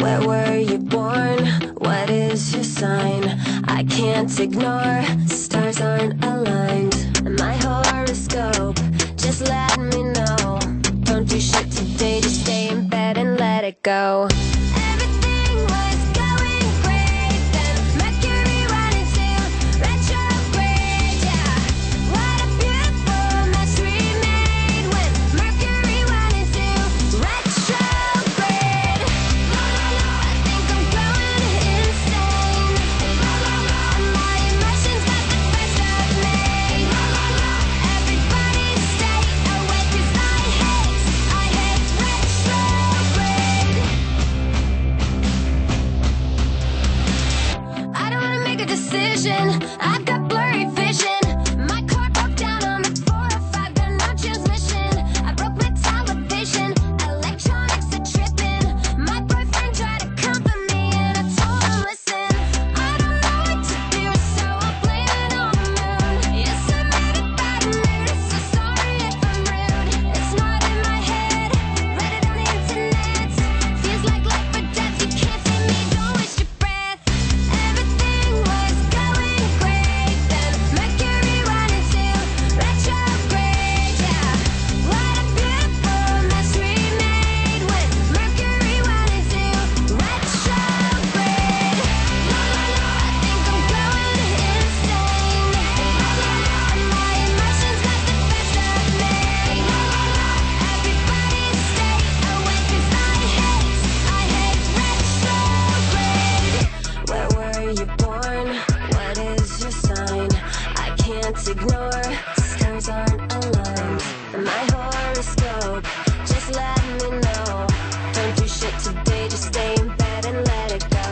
Where were you born? What is your sign? I can't ignore, stars aren't aligned. My horoscope, just let me know. Don't do shit today, just stay in bed and let it go. I've got blurry vision. My car broke down on the 405, got no transmission. I broke my television, electronics are tripping. My boyfriend tried to comfort me and I told him, listen, I don't know what to do, so I'll blame it on the moon. Yes, I made a bad mood, so sorry if I'm rude. It's not in my head, read it on the internet. Feels like life or death, you can't see me, don't waste your breath. Everything was going great, then Mercury went into retrograde, yeah. What a beautiful mess we made when Mercury went into retrograde. I think I'm going insane. My emotions got the best of me. Everybody stay awake 'cause I hate retrograde. Where were you born? What is your sign? I can't ignore, stars aren't aligned. My horoscope, just let me know. Don't do shit today, just stay in bed and let it go.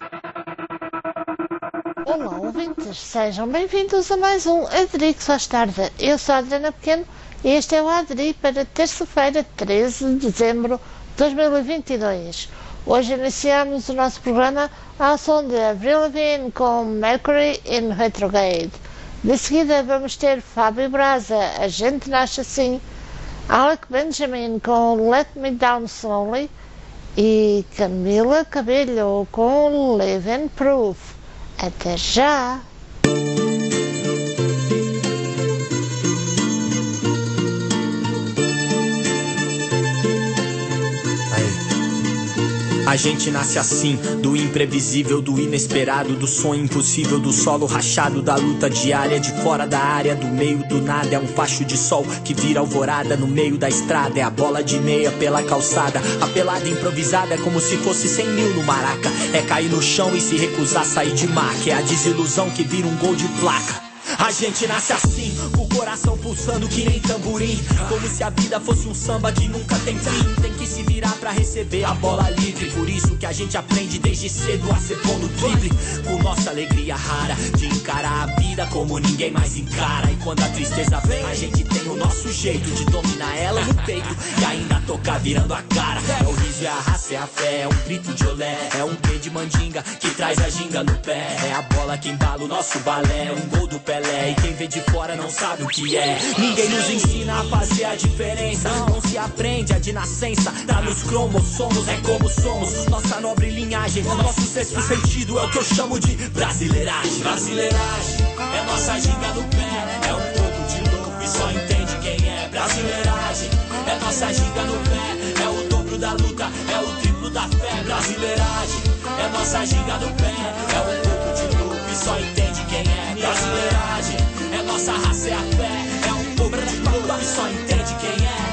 Olá, ouvintes, sejam bem-vindos a mais um Adri que faz tarde. Eu sou a Adriana Pequeno e este é o Adri para terça-feira, 13 de dezembro de 2022. Hoje iniciamos o nosso programa ao som de Avril Lavigne com Mercury in Retrograde. De seguida vamos ter Fábio Braza, A Gente Nasce Assim, Alec Benjamin com Let Me Down Slowly e Camila Cabello com Living Proof. Até já! A gente nasce assim, do imprevisível, do inesperado, do sonho impossível, do solo rachado, da luta diária, de fora da área, do meio do nada. É um facho de sol que vira alvorada no meio da estrada. É a bola de meia pela calçada, a pelada improvisada é como se fosse 100 mil no maraca. É cair no chão e se recusar a sair de maca. É a desilusão que vira um gol de placa. A gente nasce assim, com o coração pulsando que nem tamborim. Como se a vida fosse um samba que nunca tem fim. Tem que se virar pra receber a bola livre. Por isso que a gente aprende desde cedo a ser bom no drible. Com nossa alegria rara de encarar a vida como ninguém mais encara. E quando a tristeza vem, a gente tem o nosso jeito de dominar ela no peito e ainda tocar virando a cara. É o riso, é a raça, é a fé, é um grito de olé. É um quê de mandinga que traz a ginga no pé. É a bola que embala o nosso balé, um gol do Pelé. E quem vê de fora não sabe o que é. Ninguém nos ensina a fazer a diferença. Não se aprende a de nascença. Tá nos cromossomos, é como somos. Nossa nobre linhagem, nosso sexto sentido é o que eu chamo de brasileiragem. Brasileiragem é nossa ginga no pé. É um pouco de louco e só entende quem é. Brasileiragem é nossa ginga no pé. É o dobro da luta, é o triplo da fé. Brasileiragem é nossa ginga no pé. É um pouco de louco e só entende quem é. Brasileiragem é nossa raça, é a fé. É um pouco de louco e só entende quem é.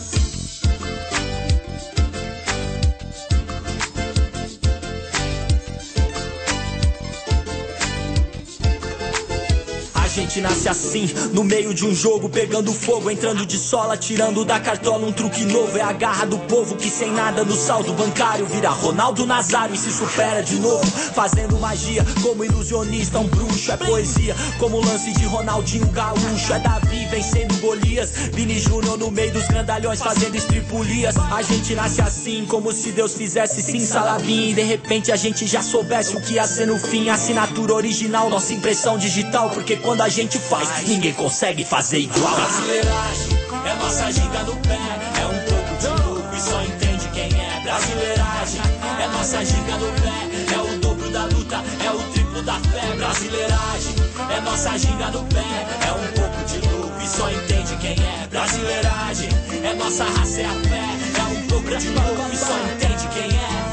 A gente nasce assim, no meio de um jogo, pegando fogo, entrando de sola, tirando da cartola um truque novo. É a garra do povo que sem nada no saldo bancário vira Ronaldo Nazário e se supera de novo, fazendo magia como ilusionista, um bruxo. É poesia como o lance de Ronaldinho Gaúcho. É Davi vencendo Golias, Vini Júnior no meio dos grandalhões fazendo estripulias. A gente nasce assim, como se Deus fizesse sim Salavim, e de repente a gente já soubesse o que ia ser no fim. Assinatura original, nossa impressão digital, porque quando a gente faz, ninguém consegue fazer igual. Brasileiragem é nossa ginga no pé. É um pouco de louco e só entende quem é. Brasileiragem é nossa nossa ginga no pé. É o dobro da luta, é o triplo da fé. Brasileiragem, é nossa ginga no pé. É um pouco de louco e só entende quem é. Brasileiragem, é nossa raça, é a fé. É um pouco de louco e só entende quem é.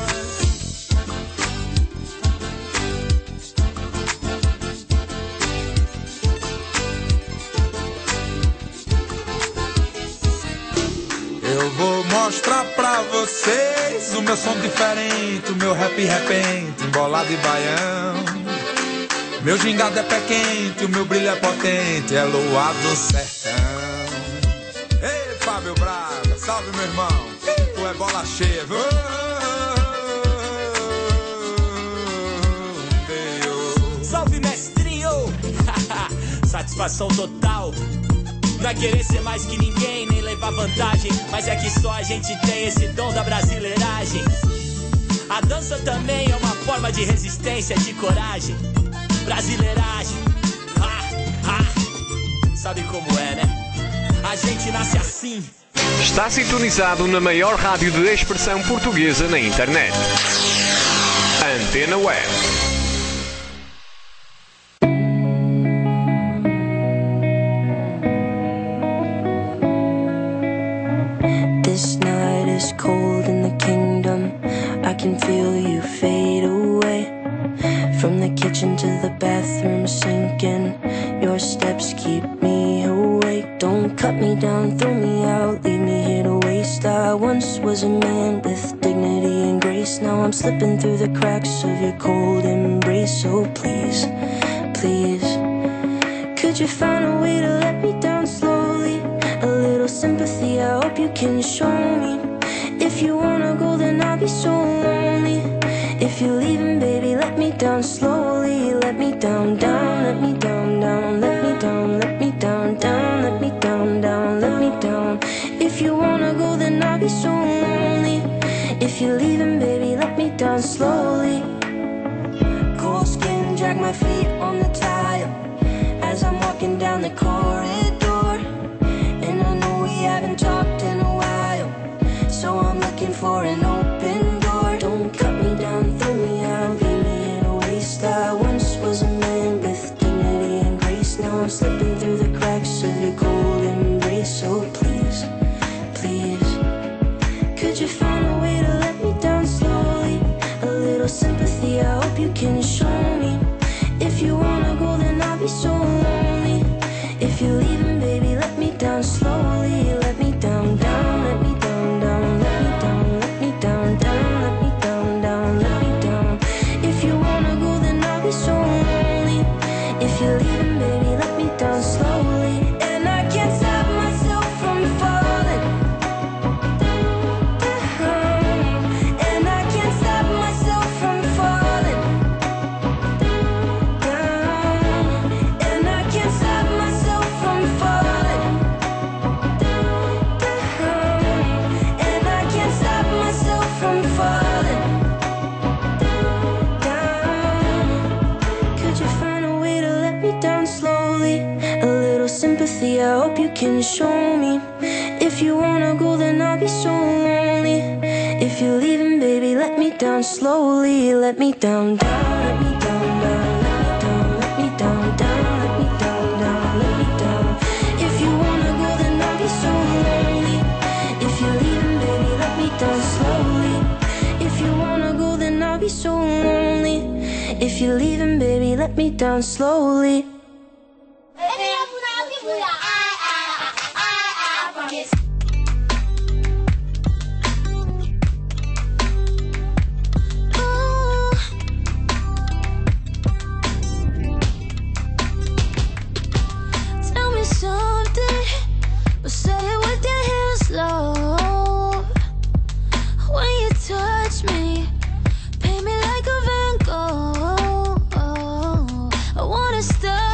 Eu vou mostrar pra vocês o meu som diferente, o meu rap repente, embolado e baião. Meu gingado é pé quente, o meu brilho é potente, é luar do sertão. Ei, Fábio Braga, salve meu irmão, tu é bola cheia, viu? Salve mestrinho, satisfação total. Não é querer ser mais que ninguém, nem levar vantagem, mas é que só a gente tem esse dom da brasileiragem. A dança também é uma forma de resistência, de coragem. Brasileiragem, sabe como é, né? A gente nasce assim. Está sintonizado na maior rádio de expressão portuguesa na internet. Antena Web. This night is cold in the kingdom. I can feel you fade away. From the kitchen to the bathroom sinking. Your steps keep me awake. Don't cut me down, throw me out, leave me here to waste. I once was a man with dignity and grace. Now I'm slipping through the cracks of your cold embrace. So please, please, could you find a way to let me down slowly? A little sympathy, I hope you can show me. If you wanna go, then I'll be so lonely. If you're leaving, baby, let me down slowly. Let me down, down, let me down, down, let me down, let me down, down, let me down, down, let me down. If you wanna go, then I'll be so lonely. If you're leaving, baby, let me down slowly. Cold skin, drag my feet on the tile as I'm walking down the corridor. And I know we haven't talked in a while, so I'm looking for an open door. Don't cut me down, throw me out, leave me in a waste. I once was a man with dignity and grace. Now I'm slipping through the cracks of your cold embrace. So please, please, could you find a way to let me down slowly? A little sympathy, I hope you can show me. If you wanna go, then I'll be so lonely. If you're leaving, baby, let me down slowly. Let me down, down, let me down, down, let me down, let me down, down, let me down, down, let me down. If you wanna go, then I'll be so lonely. If you're leaving, baby, let me down slowly. And I can't stop myself from falling down. And I can't stop myself from falling down. And I can't stop myself from falling down. And I can't stop myself from falling down. Could you find a way to let me down slowly? A little sympathy, I hope you can show me. If you wanna go, then I'll be so lonely. If you're leaving, baby, let me down slowly. Let me down, down, let me down, down, let me down, let me down, down, let me down, down, let me down. If you wanna go, then I'll be so lonely. If you're leaving, baby, let me down slowly. If you wanna go, then I'll be so lonely. If you're leaving, baby, let me down slowly. Tell me something, but say it with your hands low. When you touch me, paint me like a Van Gogh. I wanna stop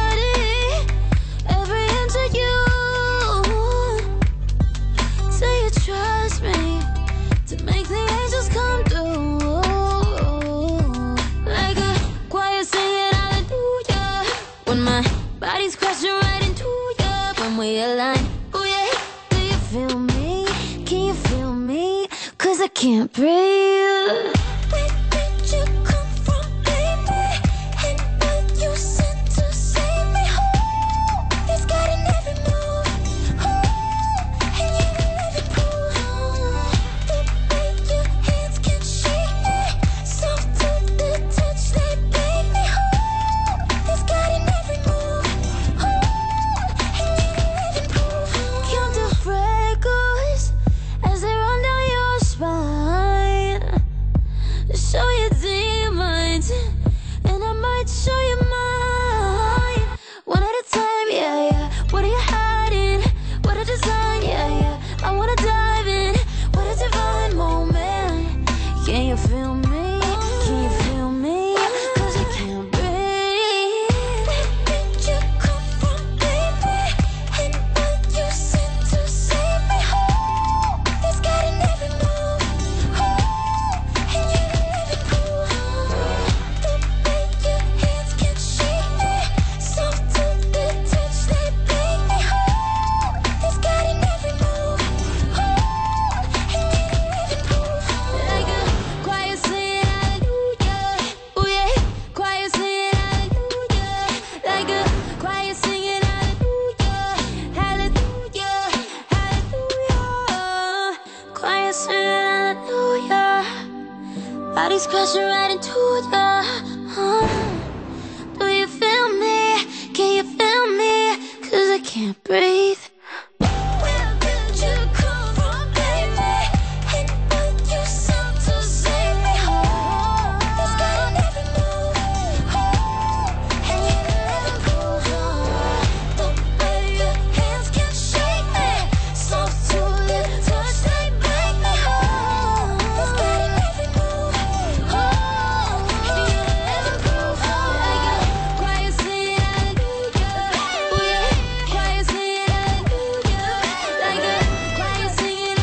getting to ya. Do you feel me? Can you feel me? 'Cause I can't breathe. Where did you come from, baby? And what you said to save me. This guy in every move. And you never move on. The way your hands can shake me. Soft to the touch, they break me. This guy in every move. And you never move on. Quiet singing hallelujah. Quiet singing hallelujah. Like a quiet singing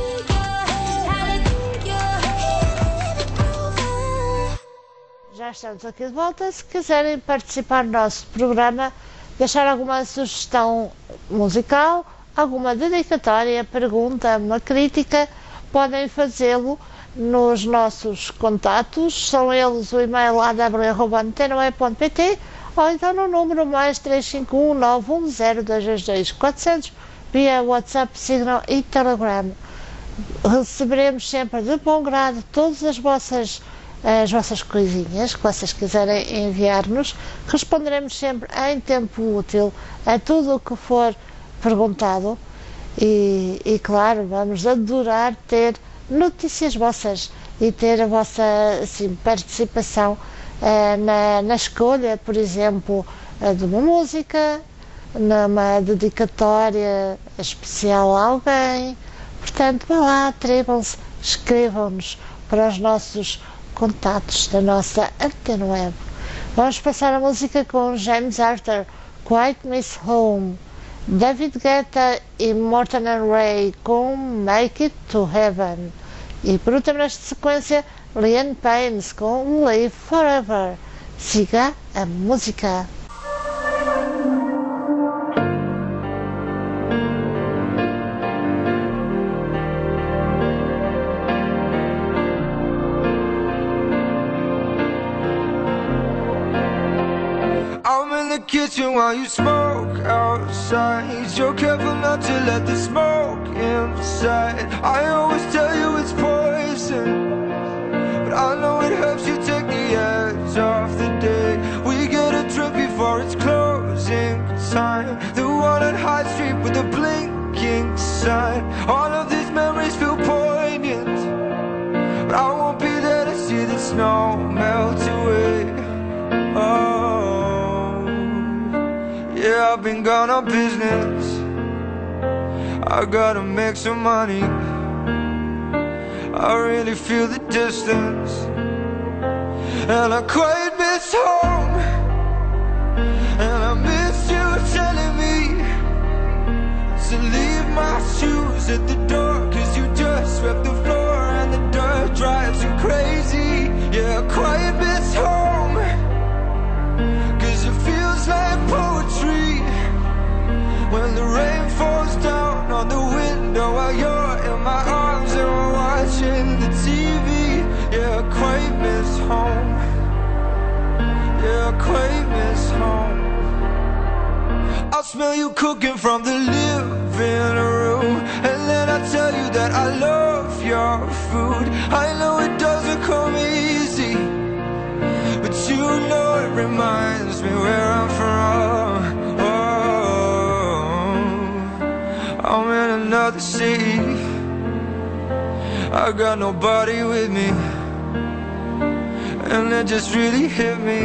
hallelujah. Já estamos aqui de volta. Se quiserem participar do nosso programa, deixar alguma sugestão musical, alguma dedicatória, pergunta, uma crítica, podem fazê-lo nos nossos contatos. São eles o e-mail aw@antenoe.pt ou então no número mais 351 910 222 400 via WhatsApp, Signal e Telegram. Receberemos sempre de bom grado todas as vossas coisinhas que vocês quiserem enviar-nos. Responderemos sempre em tempo útil a tudo o que for perguntado e claro, vamos adorar ter notícias vossas e ter a vossa assim, participação na escolha, por exemplo, de uma música, numa dedicatória especial a alguém. Portanto, vá lá, atrevam-se, escrevam-nos para os nossos contatos da nossa Antena Web. Vamos passar a música com James Arthur, Quite Miss Home, David Guetta e Morton and Ray com Make It to Heaven. E por último, nesta sequência, Liam Payne com Live Forever. Siga a música. I'm in the kitchen while you smoke outside. You're careful not to let the smoke inside. I always tell you it's poison, but I know it helps you take the edge off the day. We get a drink before it's closing time. The one on High Street with the blinking sign. All of these memories feel poignant, but I won't be there to see the snow melt away. Yeah, I've been gone on business. I gotta make some money. I really feel the distance, and I quite miss home. And I miss you telling me to leave my shoes at the door, 'cause you just swept the floor and the dirt drives you crazy. Yeah, I quite miss home, 'cause it feels like poetry when the rain falls down on the window while you're in my arms and we're watching the TV. Yeah, I quite miss home. Yeah, I quite miss home. I smell you cooking from the living room, and then I tell you that I love your food. I know it doesn't come easy, but you know it reminds me where I'm from. Oh, I'm in another city. I got nobody with me, and it just really hit me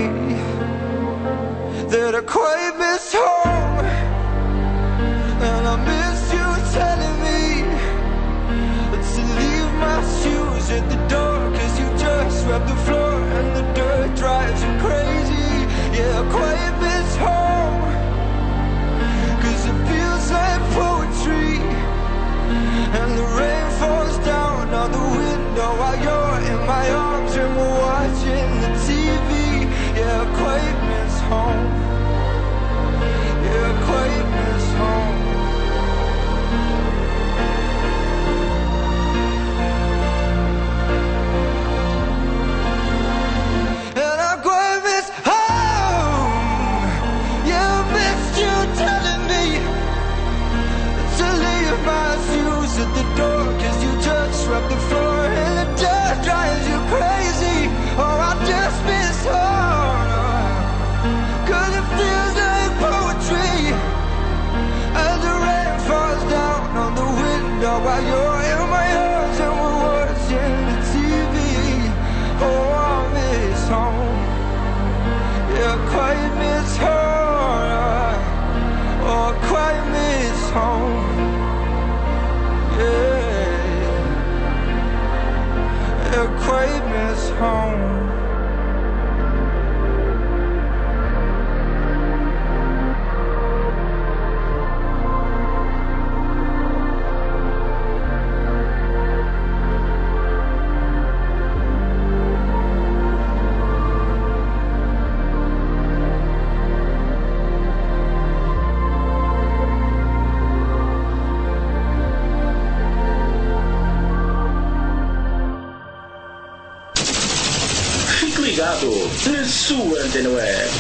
that I quite miss home. And I miss you telling me to leave my shoes at the door, 'cause you just swept the floor and the dirt drives you crazy. Yeah, I quite miss home, 'cause it feels like poetry and the rain falls down on the window while you're in my arms and we're watching the TV. Yeah, I quite miss home. Yeah, I quite miss home. And I quite miss home. Yeah, I missed you telling me to leave my shoes at the door, 'cause you just swept the floor and the dirt drives you crazy. Oh, I home. Fique ligado na sua Antena Web.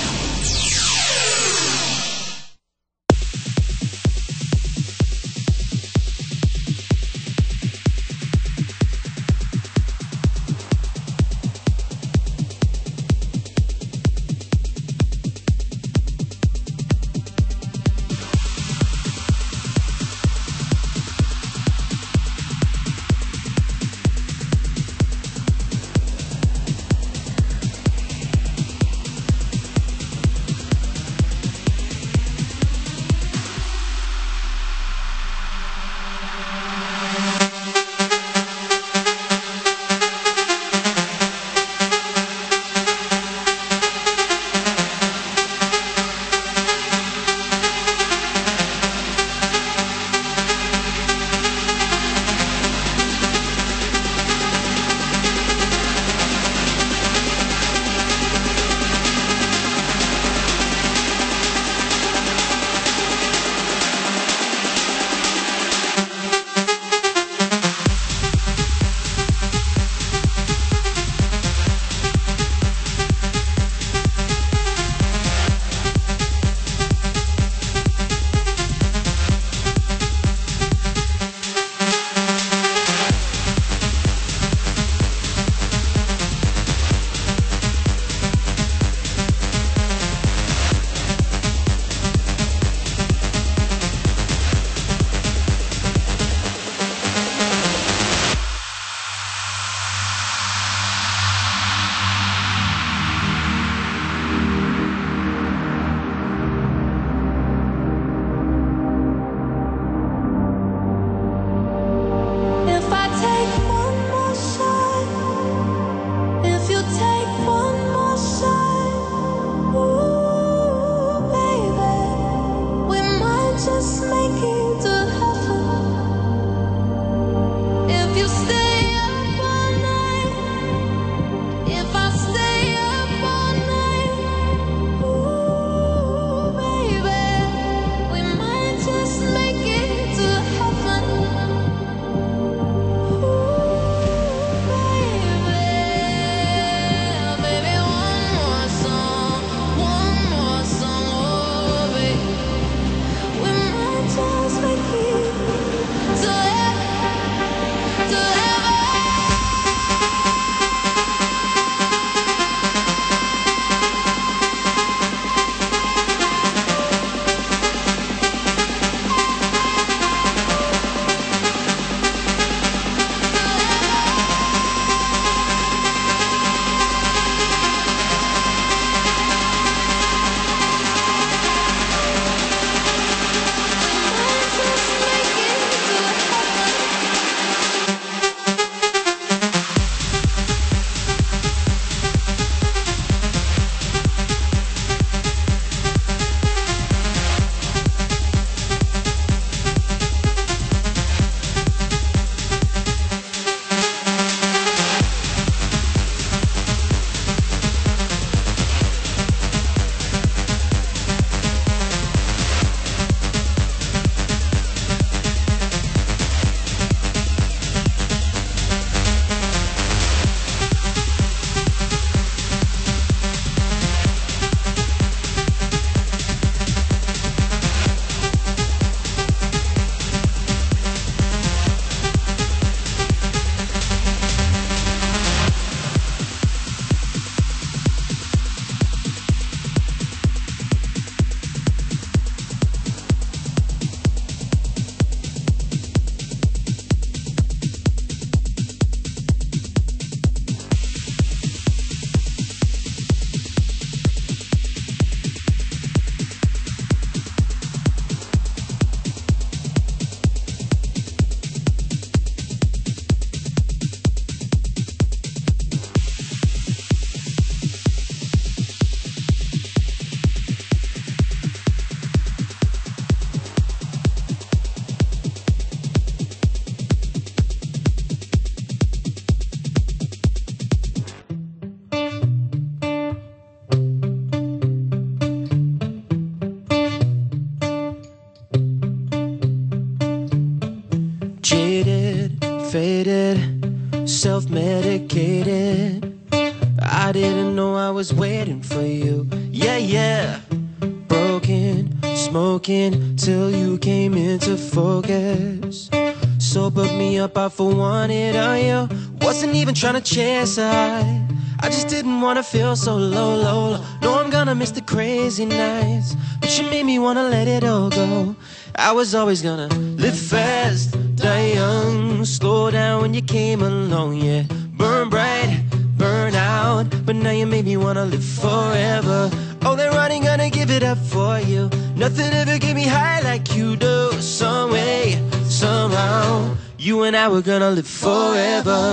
know I was waiting for you. Yeah, yeah. Broken, smoking till you came into focus. Sobered me up, I for wanted on you. Wasn't even trying to chase I just didn't wanna feel so low. No, I'm gonna miss the crazy nights, but you made me wanna let it all go. I was always gonna live fast, die young, slow down when you came along, yeah. Burn bright, burn out, but now you made me wanna live forever. Oh, they're running, gonna give it up for you. Nothing ever get me high like you do. Some way, somehow, you and I were gonna live forever.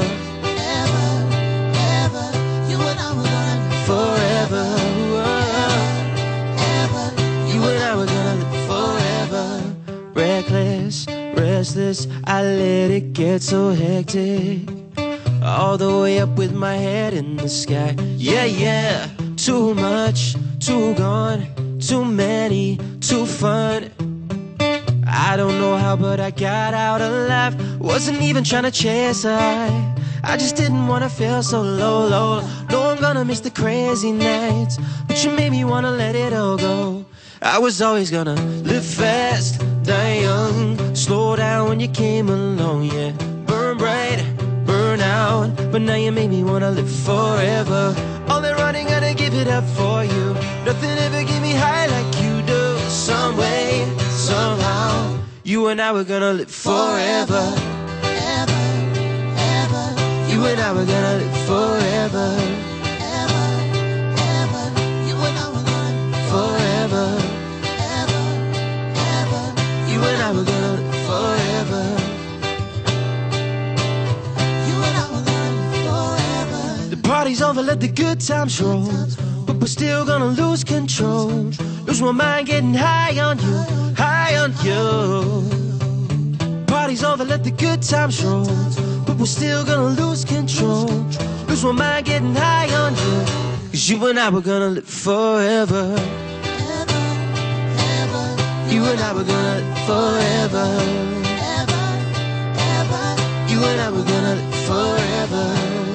Forever, you and I were gonna live forever. Reckless, restless, I let it get so hectic. All the way up with my head in the sky. Yeah, yeah, too much, too gone, too many, too fun. I don't know how, but I got out alive. Wasn't even trying to chase I just didn't wanna feel so low. No, I'm gonna miss the crazy nights, but you made me wanna let it all go. I was always gonna live fast, die young, slow down when you came along, yeah. Burn bright, burn out, but now you made me wanna live forever. All they're running, gonna give it up for you. Nothing ever get me high like you do. Some way, somehow, you and I were gonna live forever. You and I were gonna live forever. You and I were gonna live forever. You and I were gonna live forever. You and I were gonna live forever. The party's over, let the good times roll, but we're still gonna lose control. Lose my mind getting high on you, high on you. Party's over, let the good times roll, but we're still gonna lose control. Lose my mind getting high on you, 'cause you and I were gonna live forever. You and I were gonna live forever. You and I were gonna live forever.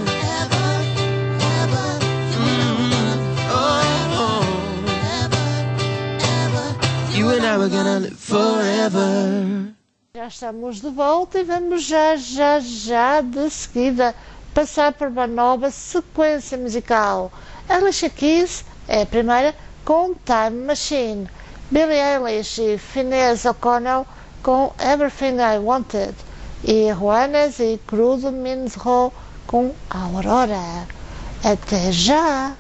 You and I were gonna live forever. Já estamos de volta e vamos já de seguida passar por uma nova sequência musical. Alicia Keys é a primeira com Time Machine, Billie Eilish e Finneas O'Connell com Everything I Wanted e Juanes e Crudo Minzro com Aurora. Até já!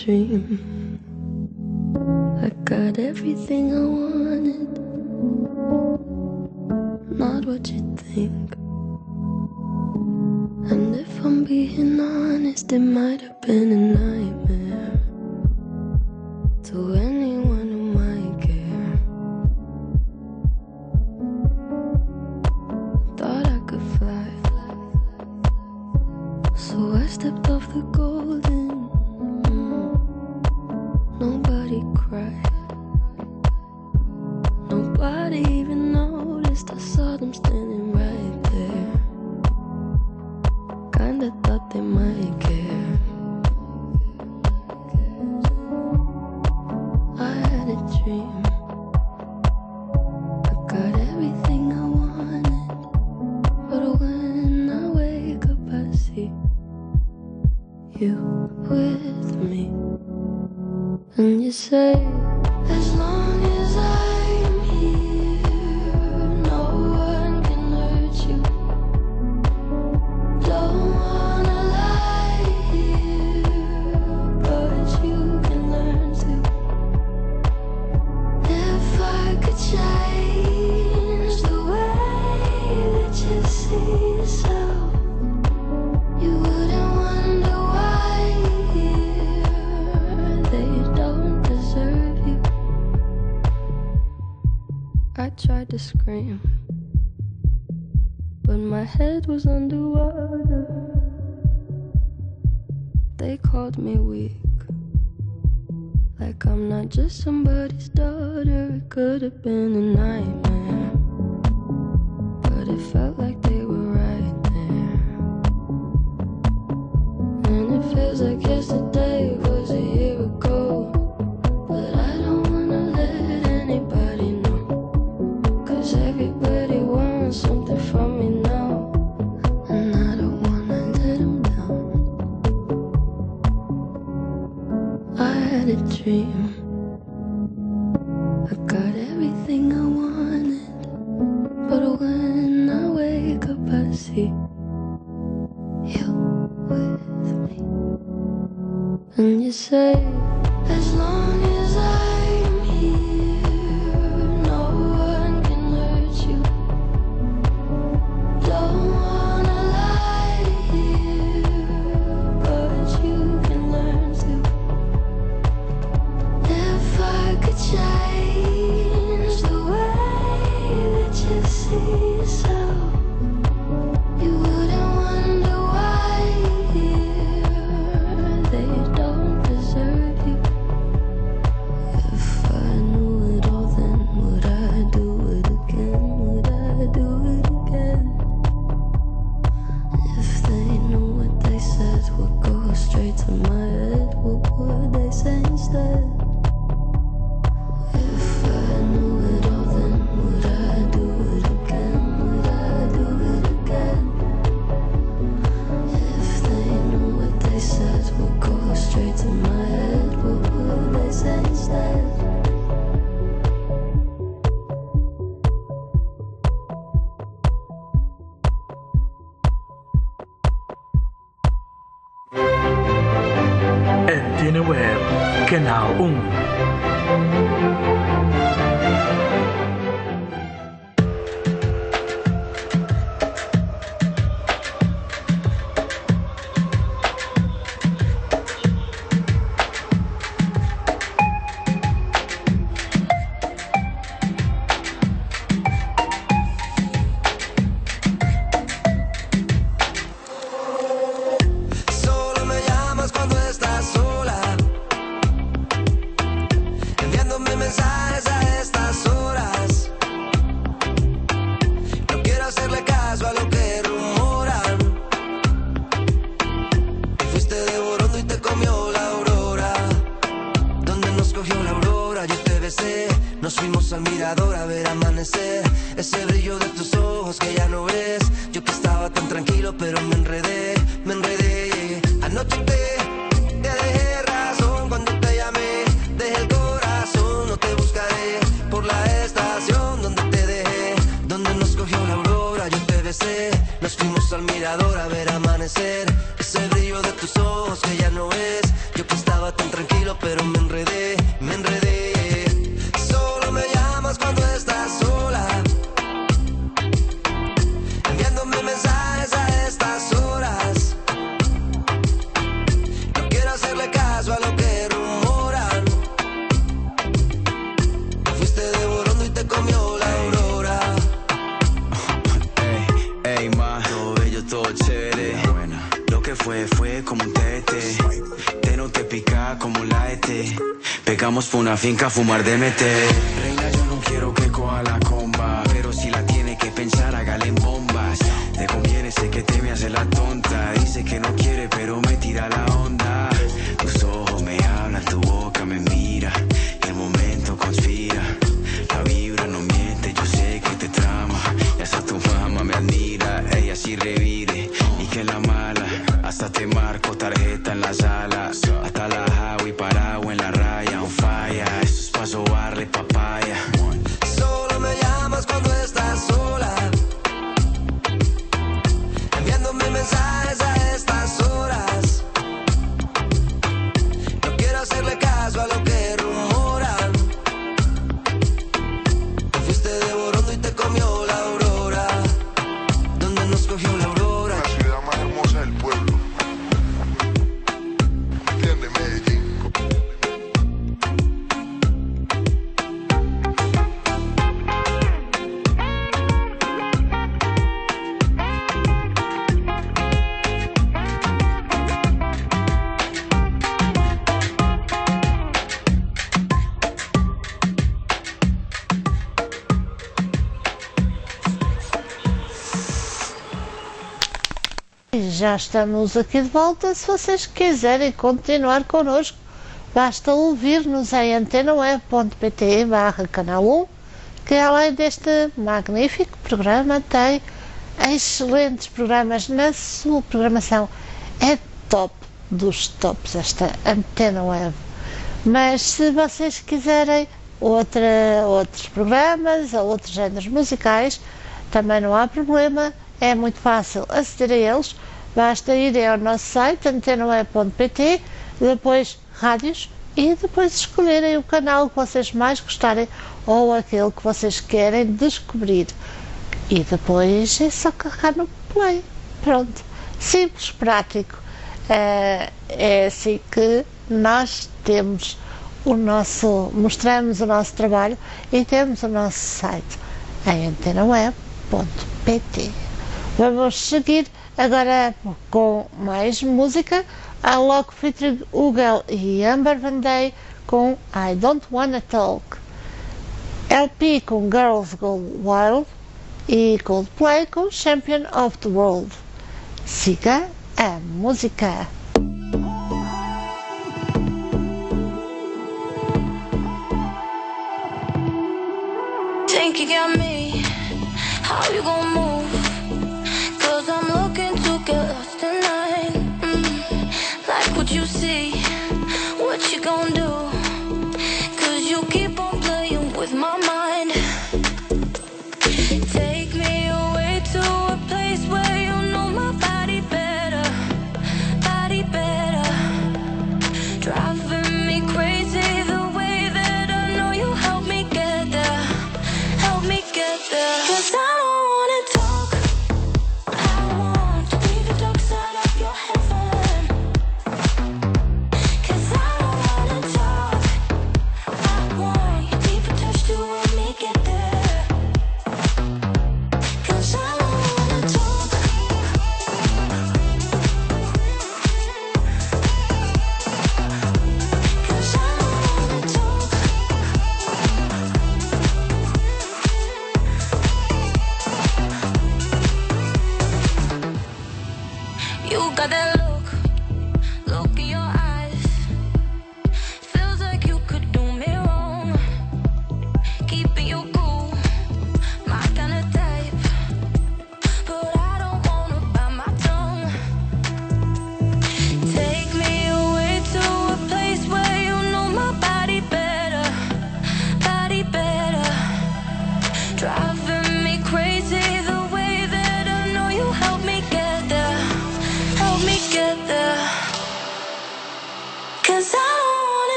dream. I got everything I wanted, not what you think. And if I'm being honest, it might have been a nightmare to anyone who might care. Thought I could fly, so I stepped off the golden. Nobody cried, nobody even noticed. I saw them standing right there. Kinda thought they might care. I had a dream, I got everything I wanted, but when I wake up I see you with me. And you say, as long as I'm here, no one can hurt you. Don't wanna lie here, but you can learn to. If I could change the way that you see yourself, you wouldn't wonder why they don't deserve you. I tried to scream, but my head was underwater. They called me weak, like I'm not just somebody's daughter. It could have been a nightmare, but it felt like they were right there. And it feels like yesterday was a year ago, but I don't wanna let anybody know, 'cause everybody wants something from me now, and I don't wanna let them down. I had a dream, I got everything I wanted, but when I wake up I see you with me. And you say, as long as I'm here, no one can hurt you. Don't wanna lie here, but you can learn to. If I could change the way that you see yourself, you wouldn't wonder why they don't deserve you. If I knew it all, then would I do it again? Would I do it again? If they knew what they said would go straight to my head, what would they say instead? If I knew it all, then would I do it again? Would I do it again? If they knew what they said would go straight to my head, what would they say instead? En Tiene Web, Canal 1. Solo me llamas cuando estás sola, enviándome mensajes a estas horas. No quiero hacerle caso a lo que rumoran. Fuiste devorando y te comió la aurora. Donde nos cogió la aurora, yo te besé. Nos fuimos al mirador a ver amanecer. Ese brillo de tus ojos que ya no ves. Yo que estaba tan tranquilo, pero me enredé, me enredé. Anoche te dejé razón cuando te llamé. Dejé el corazón, no te buscaré por la estación donde te dejé, donde nos cogió la aurora. Yo te besé, nos fuimos al mirador a ver amanecer. Ese brillo de tus ojos que ya no ves. Yo que estaba tan tranquilo. llegamos por una finca a fumar DMT. Reina, yo no quiero que coja la comba, pero si la tiene que pensar, hágale en bombas. Te conviene, sé que te me hace la tonta. Dice que no quiere, pero me tira la onda. Tus ojos me hablan, tu boca me mira, y el momento conspira. La vibra no miente, yo sé que te trama, y hasta tu mamá me admira. Ella sí revire, y que la mala, hasta te marco tarjeta en la sala. Hasta la Javi parado en la raya, on fire. Eso es pa' sobarle papaya. Solo me llamas cuando estás sola, enviándome mensajes a estas horas. No quiero hacerle caso a lo que rumoran. Te fuiste de Borondo y te comió la aurora. ¿Dónde nos cogió la aurora? La ciudad más hermosa del pueblo. ¿Entiendes, Medellín? E já estamos aqui de volta. Se vocês quiserem continuar connosco, basta ouvir-nos em antenaweb.pt/canal 1, que além deste magnífico programa tem excelentes programas na sua programação. É top dos tops esta Antena Web. Mas se vocês quiserem outros programas ou outros géneros musicais, também não há problema. É muito fácil aceder a eles, basta irem ao nosso site antenaweb.pt, depois rádios, e depois escolherem o canal que vocês mais gostarem ou aquele que vocês querem descobrir. E depois é só carregar no play. Pronto. Simples, prático. É assim que nós temos mostramos o nosso trabalho e temos o nosso site em antenaweb.pt. Vamos seguir agora com mais música. A logo featuring Ugel e Amber Van Day com I Don't Wanna Talk. LP com Girls Go Wild e Coldplay com Champion of the World. Siga a música. Think you got me? How you gonna move? 'Cause I'm looking to get lost tonight. Like what you see, what you gonna do? 'Cause you keep on playing with my mind. Take me away to a place where you know my body better, driving me crazy the way that I know you help me get there, 'Cause I don't wanna talk.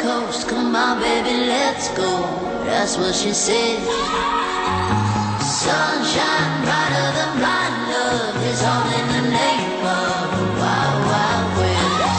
coast. Come on, baby, let's go. That's what she said. Sunshine brighter than blind love is all in the name of the Wild Wild West.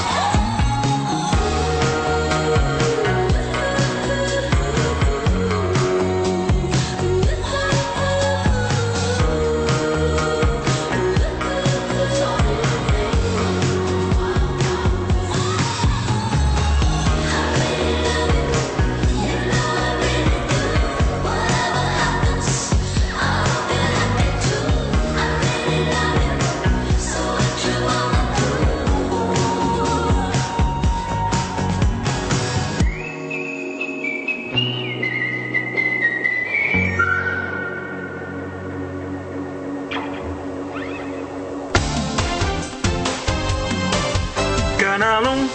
Canal 1.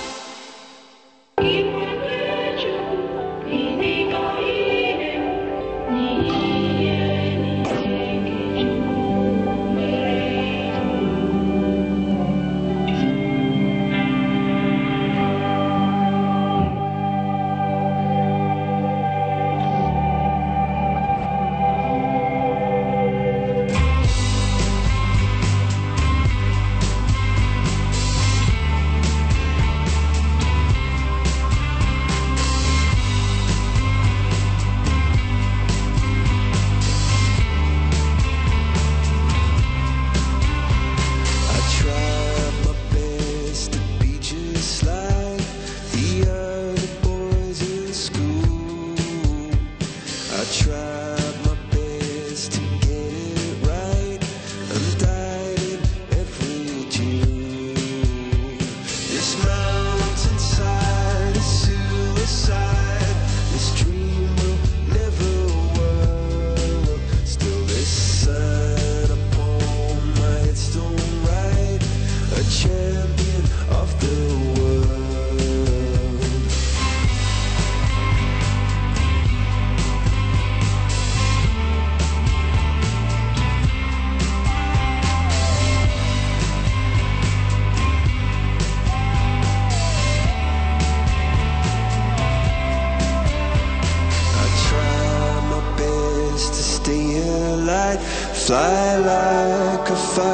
Fly like a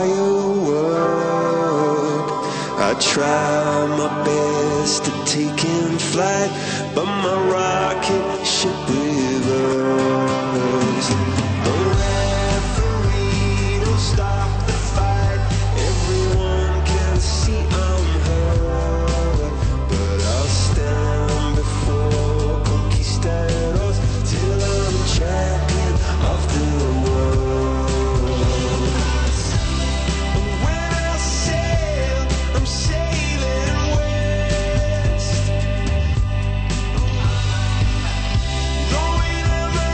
firework. I try my best to take in flight, but my rocket ship reverses. The referee don't stop the fight. Everyone can see I'm hurt, but I'll stand before conquistadors till I'm champion of the world. Going on my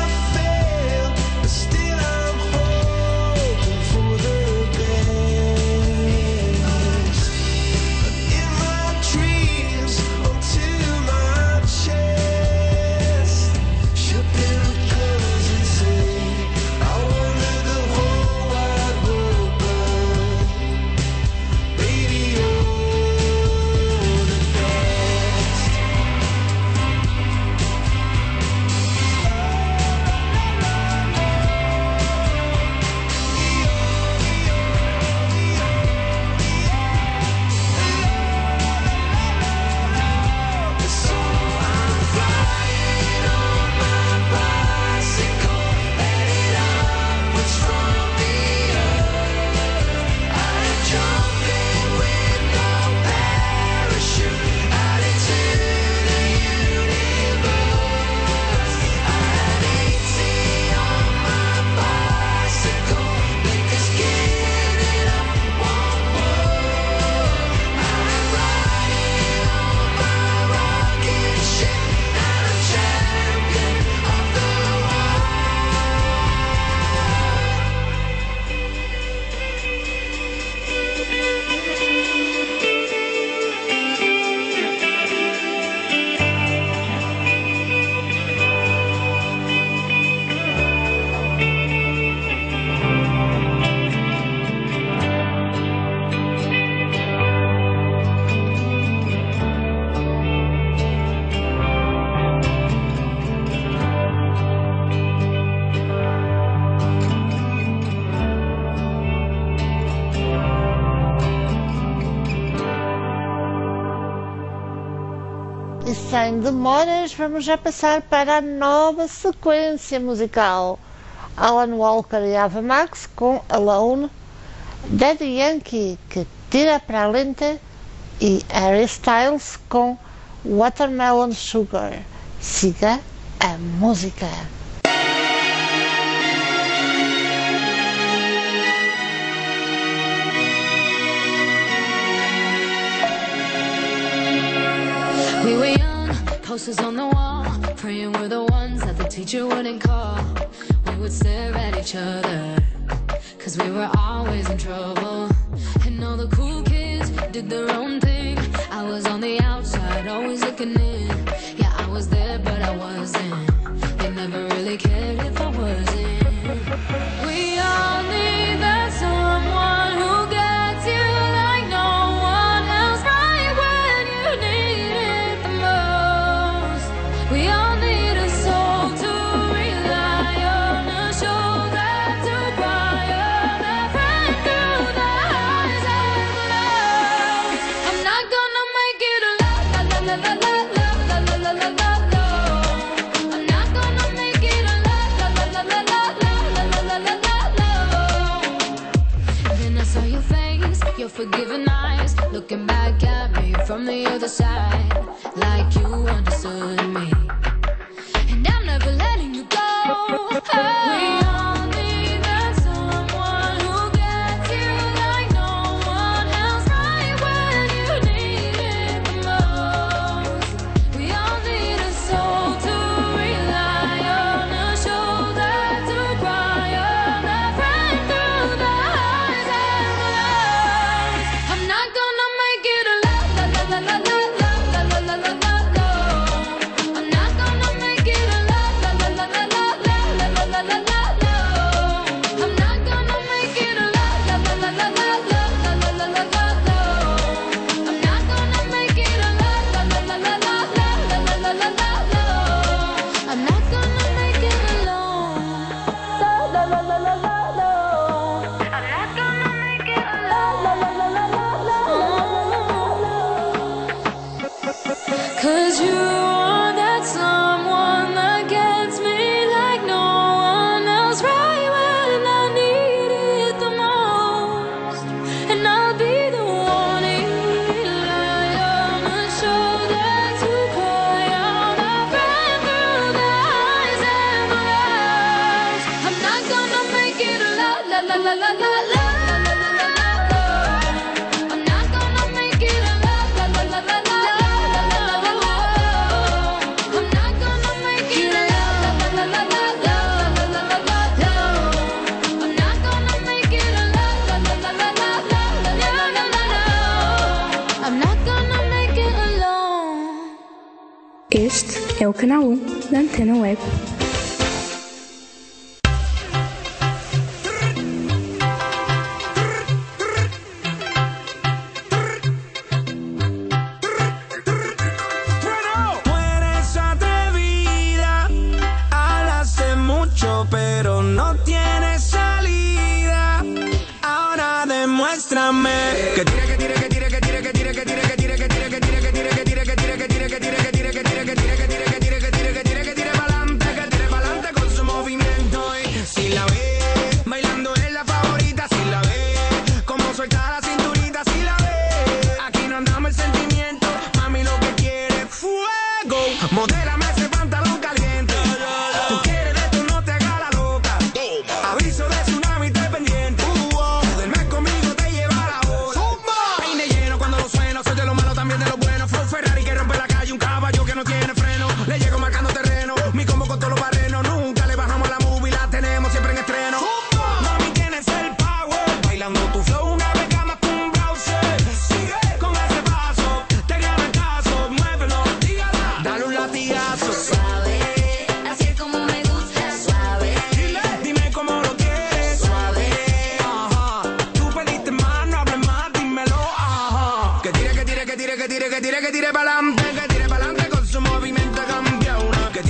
E sem demoras, vamos já passar para a nova sequência musical. Alan Walker e Ava Max com Alone, Daddy Yankee, que tira para a lenta, e Harry Styles com Watermelon Sugar. Siga a música. We were young, posters on the wall, praying we're the ones that the teacher wouldn't call. We would stare at each other, cause we were always in trouble. And all the cool kids did their own thing. I was on the outside, always looking in. Yeah, I was there, but I wasn't. They never really cared if I wasn't. We all need that someone who gets you like no one else, right when you need it the most. We all need a soul to rely on, a shoulder to cry on, a friend through the highs and lows. I'm not gonna make it alone, la la la la la la la la la la la. I'm not gonna make it alone, la la la la la la la la la la la. Then I saw your face, your forgiving eyes, looking back at me from the other side, like you understood me. And I'm never letting you go. We all need that someone who gets you like no one else, right when you need it the most. We all need a soul to rely on, a shoulder to cry on, a friend through the highs and lows. I'm not gonna make it alone, la la la la la la la la la la la. I'm not gonna make it alone, la la la la la la la la la la la. I'm not gonna make it alone, la la la la la la la la la la la. I'm not gonna make it alone, la la la la la la la la la la la. I'm not gonna make it alone, la la la la la la la. I'm not gonna make it alone, la la la la la la la. 'Cause you are that someone that gets me like no one else, right when I need it the most. And I'll be the one you rely on, a shoulder to cry on, a friend through the highs and lows. I'm not gonna make it alone, la la la la la la. I'm not gonna make it alone, la la la la la la la la la. I'm not gonna make it alone, la la la la la la la la la la. I'm not gonna make it alone, la la la la la la la la la la. I'm not gonna make it alone. Este é o canal 1 da Antena Web. Tú eres atrevida, hablas de mucho pero no tienes salida. Ahora demuéstrame que tire, que tire, que tire, que tire, que tire, que tire, que tire, que tire, que tire, que tire, que tire, que tire, que tire, que tire, que tire, que tire, que tire, que tire, que tire, que tire pa'lante con su movimiento. Y si la ves bailando es la favorita, si la ves como suelta la cinturita, si la ves aquí no andamos el sentimiento, mami lo que quiere es fuego. Modérame ese pantalón caliente. Tú quieres de esto, no te hagas la loca. Aviso de tsunami, esté pendiente. Duerme conmigo, te lleva la hora. Peine lleno cuando lo sueno, soy de lo malo también de lo bueno. Flow Ferrari que rompe la calle, un caballo que no tiene freno. Le llego marcando terreno, mi combo con todos los barrenos. Nunca le bajamos a la movie, la tenemos siempre en estreno. Mami, tienes el power, bailando tu flow una vez más que un browser. Sigue con ese paso, te gana el caso, muévelo, dígala, dale un latigazo. Suave, así es como me gusta, suave. Dime cómo lo quieres, suave. Ajá, tú pediste más, no hables más, dímelo, ajá. Que tire, que tire, que tire, que tire, que tire, que tire pa'lante con su movimiento campeona. Que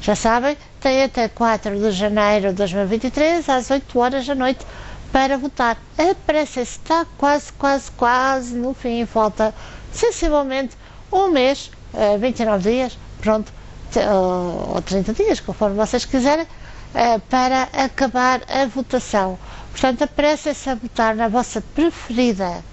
Já sabem, tem até 4 de janeiro de 2023, às 8 horas da noite, para votar. A pressa está quase no fim. Falta sensivelmente um mês, 29 dias, pronto, ou 30 dias, conforme vocês quiserem, para acabar a votação. Portanto, apressem-se a votar na vossa preferida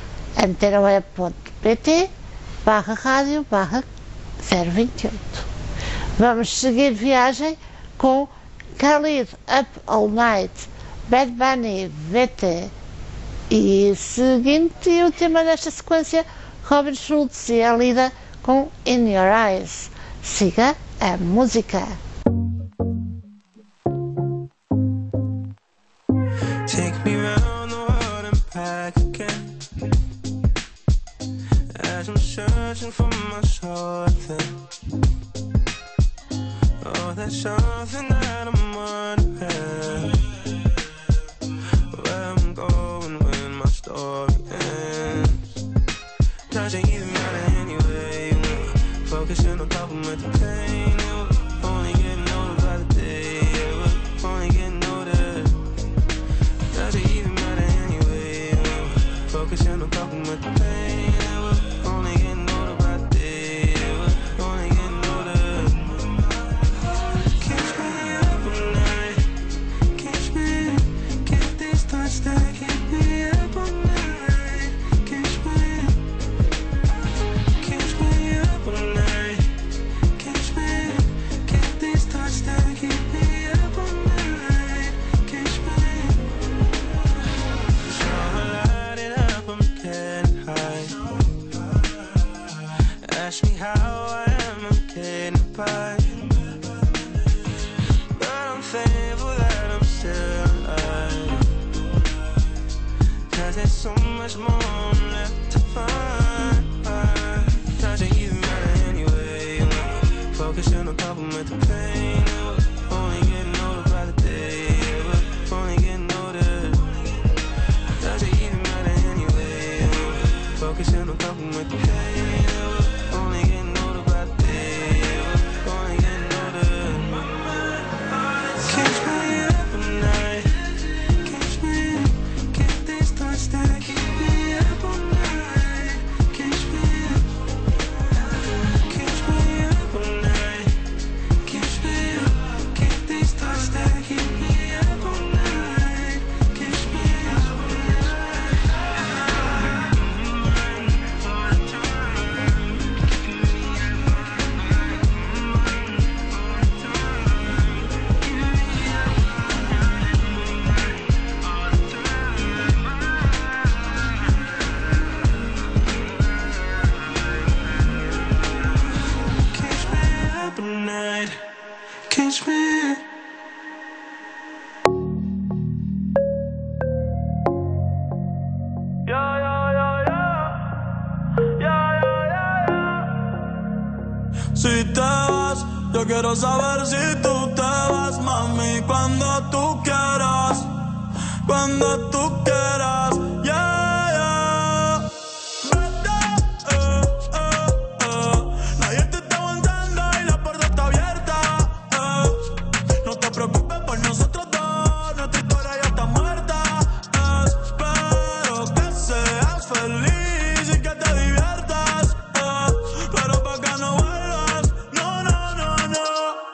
antena.pt/rádio/028. Vamos seguir viagem com Khalid Up All Night, Bad Bunny, VT. E seguinte, o tema desta sequência, Robin Schulz e a Lida com In Your Eyes. Siga a música. Take me round the world and back again, as I'm searching for my something. Oh, that's something that I'm wondering, where I'm going when my story ends. Doesn't even matter anyway, focusing on coping with the pain. We're only getting older by the day, we're only getting older. Doesn't even matter anyway, focusing on coping with the pain. We're only getting older by the day, we're only getting older. Keeps me up all night, keeps me, get these thoughts that keep me up all night. Keeps me up all night, keeps me, get these thoughts that keep me up all night. Keeps me. So I light it up, I'm getting high. Ask me how I am, I'm getting by. But I'm thankful that I'm still alive, 'cause there's so much more left to find. Doesn't even matter anyway, focusing on coping with the pain. We're only getting older by the day, we're only getting older. Doesn't even matter anyway, focusing on coping with the pain. We're only getting older by the day, we're only getting older. Keeps me up all night, keeps me, get these thoughts that keep me up all night. Keeps me up all night, keeps me, get these thoughts that keep me up all night. Keeps me up all night, keeps me. Si te vas, yo quiero saber si tú te vas, mami, cuando tú quieras, cuando tú quieras, yeah, yeah. Vete, nadie te está aguantando y la puerta está abierta, no te preocupes por nosotros dos, nuestra historia ya está muerta, espero que seas feliz y que te diviertas, pero pa' que no vuelvas, no, no, no, no.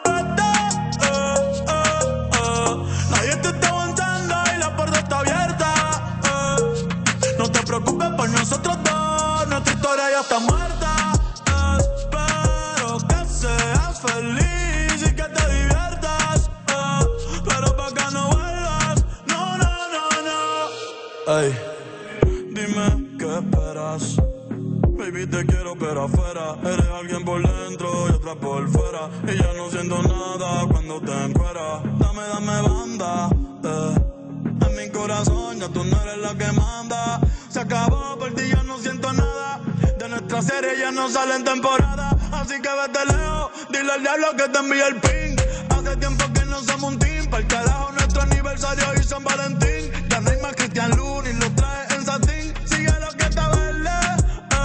Vete, nadie te está aguantando y la puerta está abierta, no te preocupes por nosotros dos, nuestra historia ya está muerta, espero que seas feliz y que te diviertas, pero pa' que no vuelvas, no, no, no, no. Ey, dime qué esperas. Baby, te quiero pero afuera. Eres alguien por dentro y otra por fuera, y ya no siento nada cuando te encueras. Dame banda, en mi corazón ya tú no eres la que manda. Se acabó, por ti ya no siento nada. De nuestra serie ya no sale en temporada, así que vete lejos, dile al diablo que te envíe el ping. Hace tiempo que no somos un team, pa'l carajo nuestro aniversario y San Valentín. Ya no hay más Cristian Luna y lo trae en satín. Sigue lo que está verde,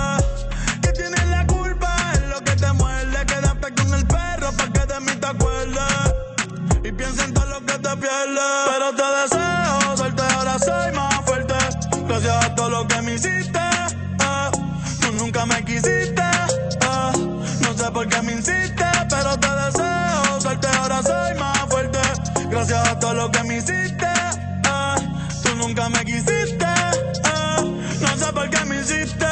que tienes la culpa, es lo que te muerde. Quédate con el perro pa' que de mí te acuerdes. pierde. Pero te deseo suerte, ahora soy más fuerte. Gracias a todo lo que me hiciste. Tú nunca me quisiste. No sé por qué me insistes, pero te deseo suerte, ahora soy más fuerte. Gracias a todo lo que me hiciste. Tú nunca me quisiste. No sé por qué me hiciste.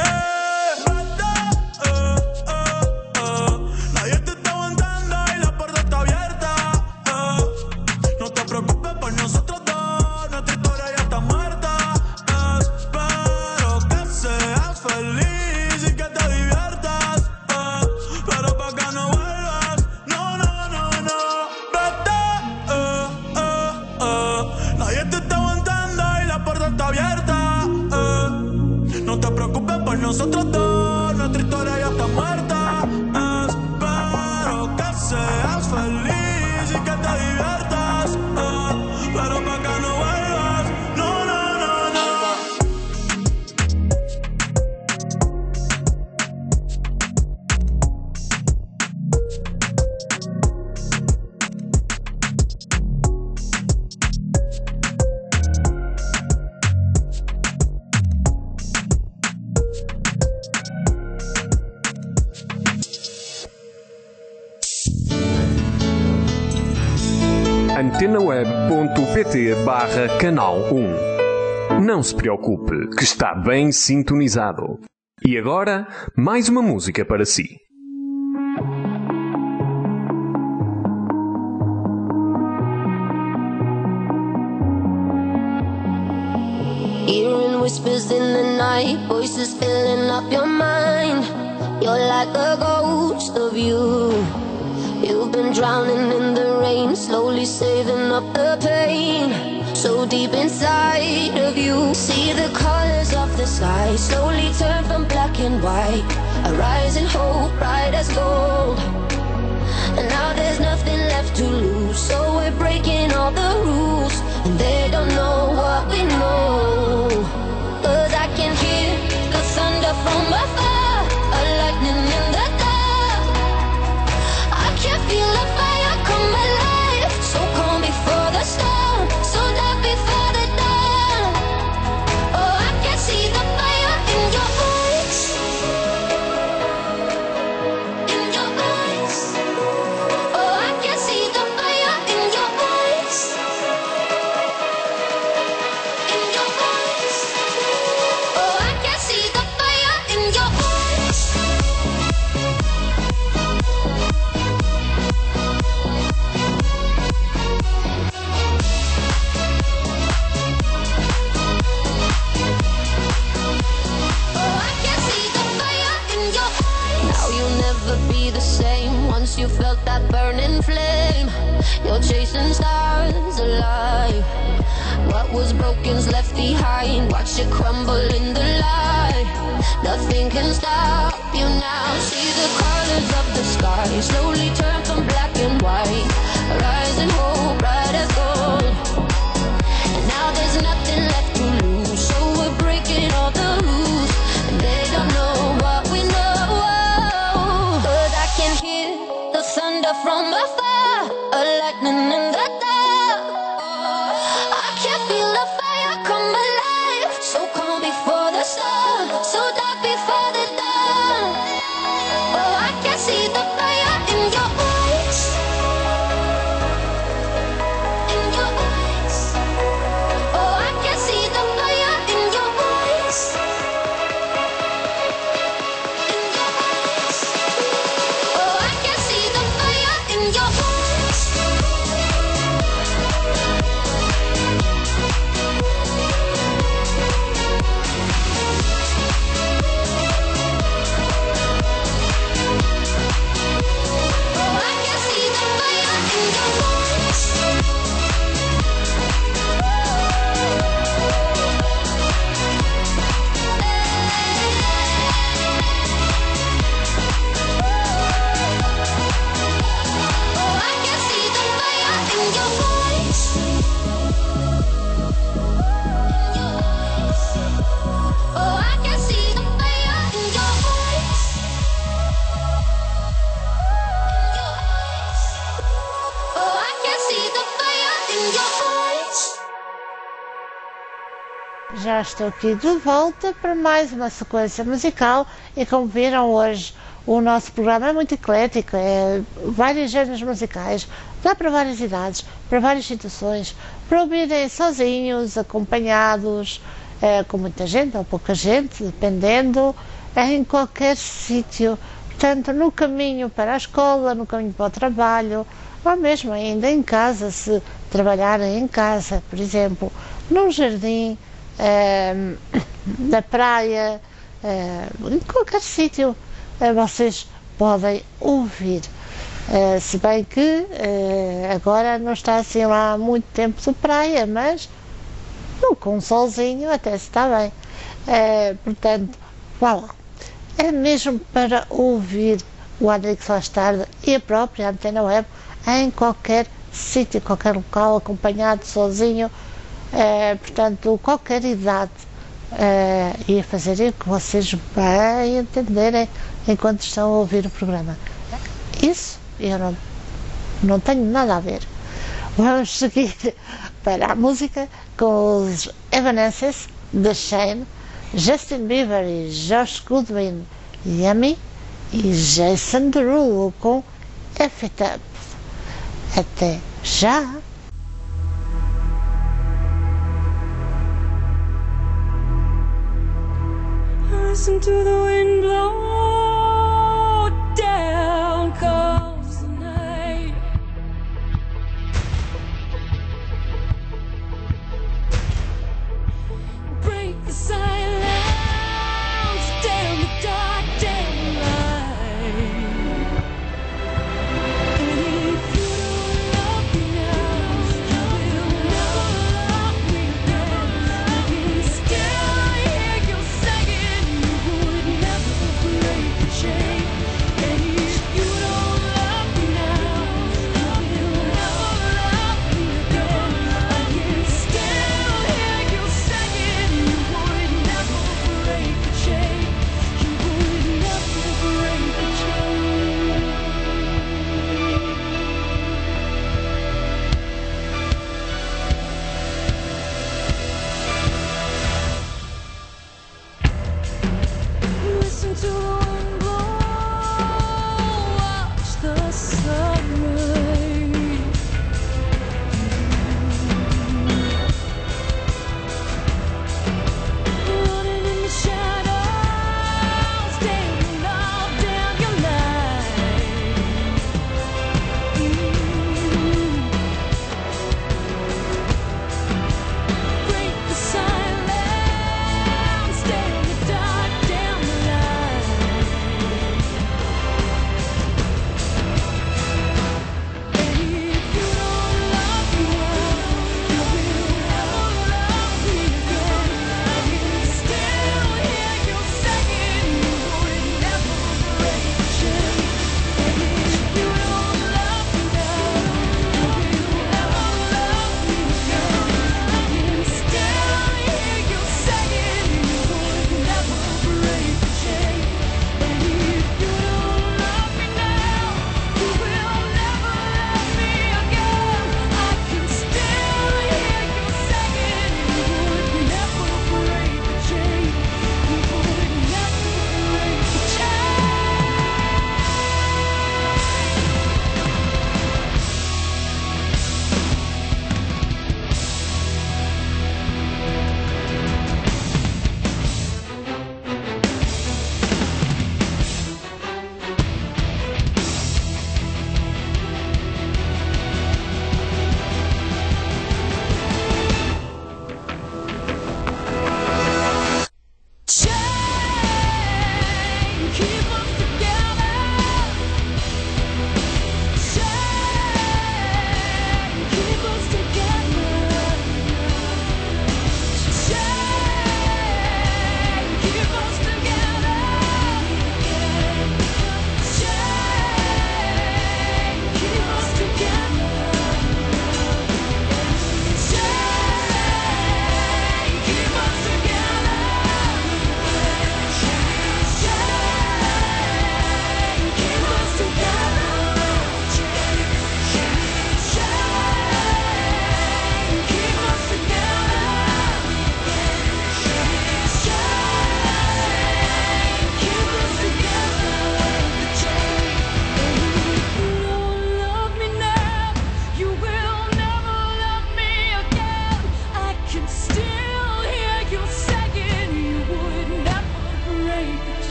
Nadie te está aguantando y la puerta está abierta. No te preocupes por nosotros dos, nuestra historia ya está muerta. Espero que seas feliz y que te diviertas. Pero pa' que no vuelvas, no, no, no, no. Vete, nadie te está aguantando y la puerta está abierta. No te preocupes por nosotros dos, nuestra historia ya está muerta. Espero que seas feliz y que te diviertas. Pero pa' que no vuelvas, no, no, no, no. antenaweb.pt/canal 1. Não se preocupe, que está bem sintonizado. E agora, mais uma música para si. Hearing whispers in the night, voices filling up your mind. You're like a ghost of you. You've been drowning in the rain, slowly saving up the pain. So deep inside of you, see the colors of the sky slowly turn from black and white. A rising hope, bright as gold. And now there's nothing left to lose, so we're breaking all the rules. And they don't know what we know. 'Cause I can hear the thunder from afar, a lightning in the dark. I can feel the fire come alive, so calm before the storm, so dark before the dawn. Oh, I can see the fire in your eyes, in your eyes. Oh, I can see the fire in your eyes, in your eyes. Oh, I can see the fire in your eyes. Oh, I can see the fire in your eyes. Now you'll never be the same once you felt that burning flame. You're chasing stars alive. What was broken's left behind. Watch it crumble in the light. Nothing can stop you now. See the colors of the sky slowly turn from black and white. Rising hope, bright as gold. And now there's nothing left to lose, so we're breaking all the rules. And they don't know what we know. 'Cause I can hear the thunder from afar, a lightning in the dark. I can feel the fire come alive, so calm before the storm, so dark before the dawn. Oh, I can see the fire in your eyes, já estou aqui de volta para mais uma sequência musical e como viram hoje o nosso programa é muito eclético, é vários géneros musicais, dá para várias idades, para várias situações, para ouvirem sozinhos, acompanhados, com muita gente ou pouca gente, dependendo, em qualquer sítio, portanto no caminho para a escola, no caminho para o trabalho, ou mesmo ainda em casa, se trabalharem em casa, por exemplo, num jardim, na praia, em qualquer sítio vocês podem ouvir. Se bem que agora não está assim lá há muito tempo de praia, mas com um solzinho até se está bem. Portanto, vá lá. É mesmo para ouvir o Adrix Faz Tarde e a própria Antena Web em qualquer sítio, qualquer local, acompanhado, sozinho, portanto, qualquer idade, e a fazer o que vocês bem entenderem enquanto estão a ouvir o programa. Isso eu não tenho nada a ver. Vamos seguir para a música com os Evanescence, The Shame, Justin Bieber e Josh Goodwin, Yummy, e Jason Derulo com F It Up. Até já! Listen to the wind blow, down comes the night. Break the silence, damn the dark, damn the light. And if you don't love me now, you will never love me again. I can still hear you singing, you would never break.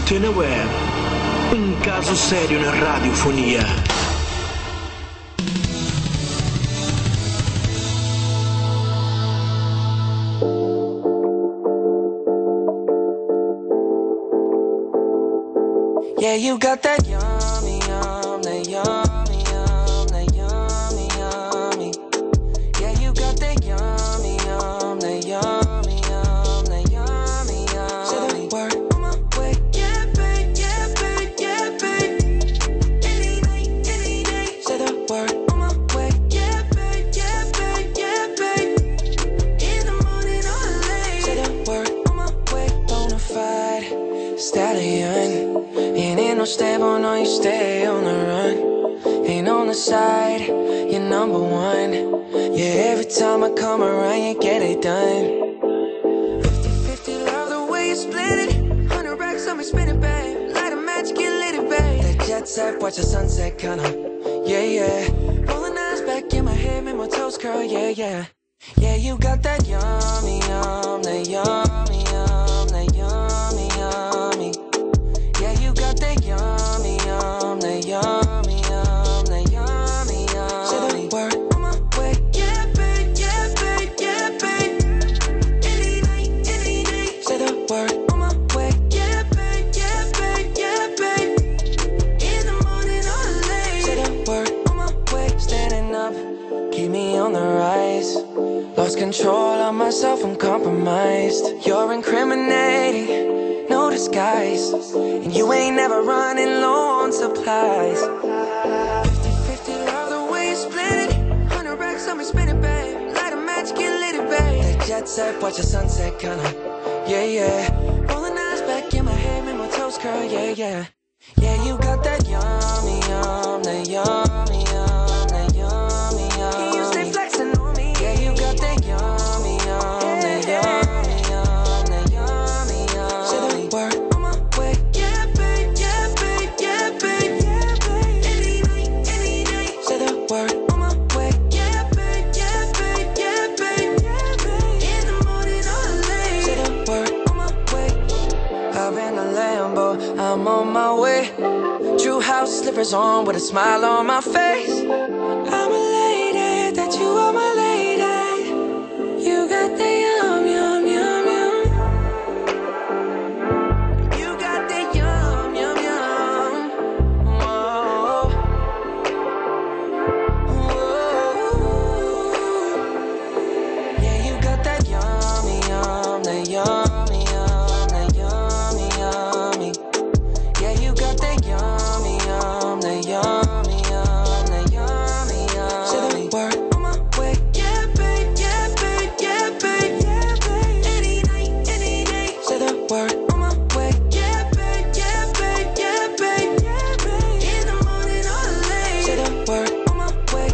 Antena Web, um caso sério na radiofonia. Yeah, you got that yummy, yum, that yummy, yum, that yummy, yummy. Yeah, you got that yummy, yum, that yummy, yum, that yummy, yummy. Say the word on my way. Yeah, babe, yeah, babe, yeah, babe. Any night, any day. Say the word on my way. Yeah, babe, yeah, babe, yeah, babe. In the morning or late. Say the word on my way. Bonafide stallion. Ain't no stable, no, you stay on the run. Ain't on the side, you're number one. Yeah, every time I come around, you get it done. 50-50, love the way you split it. 100 racks on me, spin it, babe. Light a match, get lit, babe. That jet set, watch the sunset, kinda. Yeah, yeah. Rolling eyes back in my head, make my toes curl, yeah, yeah. Yeah, you got that yummy, yum, that yummy, yum, that yummy, yummy. Yeah, you got that yummy, yum, that yummy, yum, that yummy, yum. Say the word on my way. Yeah, babe, yeah, babe, yeah, babe. Any night, any day. Say the word on my way. Yeah, babe, yeah, babe, yeah, babe. In the morning or late. Say the word on my way. Standing up, keep me on the rise. Lost control of myself, I'm compromised. You're incriminating, no disguise. And you ain't never running low on supplies. 50-50, love the way you split it. 100 racks on me, spin it, babe. Light a match, get lit, babe. That jet set, watch the sunset, kinda. Yeah, yeah. Rolling eyes back in my head, make my toes curl, yeah, yeah. Yeah, you got that yummy, yum, that yummy, yum, that yummy, yum. You stay flexing on me. Yeah, you got that yummy, yum, that yummy, yum, that yummy, yum. Say the word on my way. Yeah, babe, yeah, babe, yeah, babe, yeah, babe. Any night, any day. Say the word on my way. Yeah, babe, yeah, babe, yeah, babe, yeah, babe. In the morning or late. Say the word on my way. Hop in a Lambo, I'm on my way. True house slippers on with a smile on my face. I'm elated that you are my lady. You got the yum, yum, yum, yum. You got the yum, yum, yum. Whoa. Whoa. Yeah, you got that yummy, yum, that yummy, yum, that yummy, yummy. Yeah, you got that yummy, yum, that yummy, yum, that yummy, yum. Say the word on my way. Yeah, babe, yeah, babe, yeah, babe, yeah, babe. Any night, any day. Say the word on my way. Yeah, babe, yeah, babe, yeah, babe, yeah, babe. In the morning or late. Say the word on my way.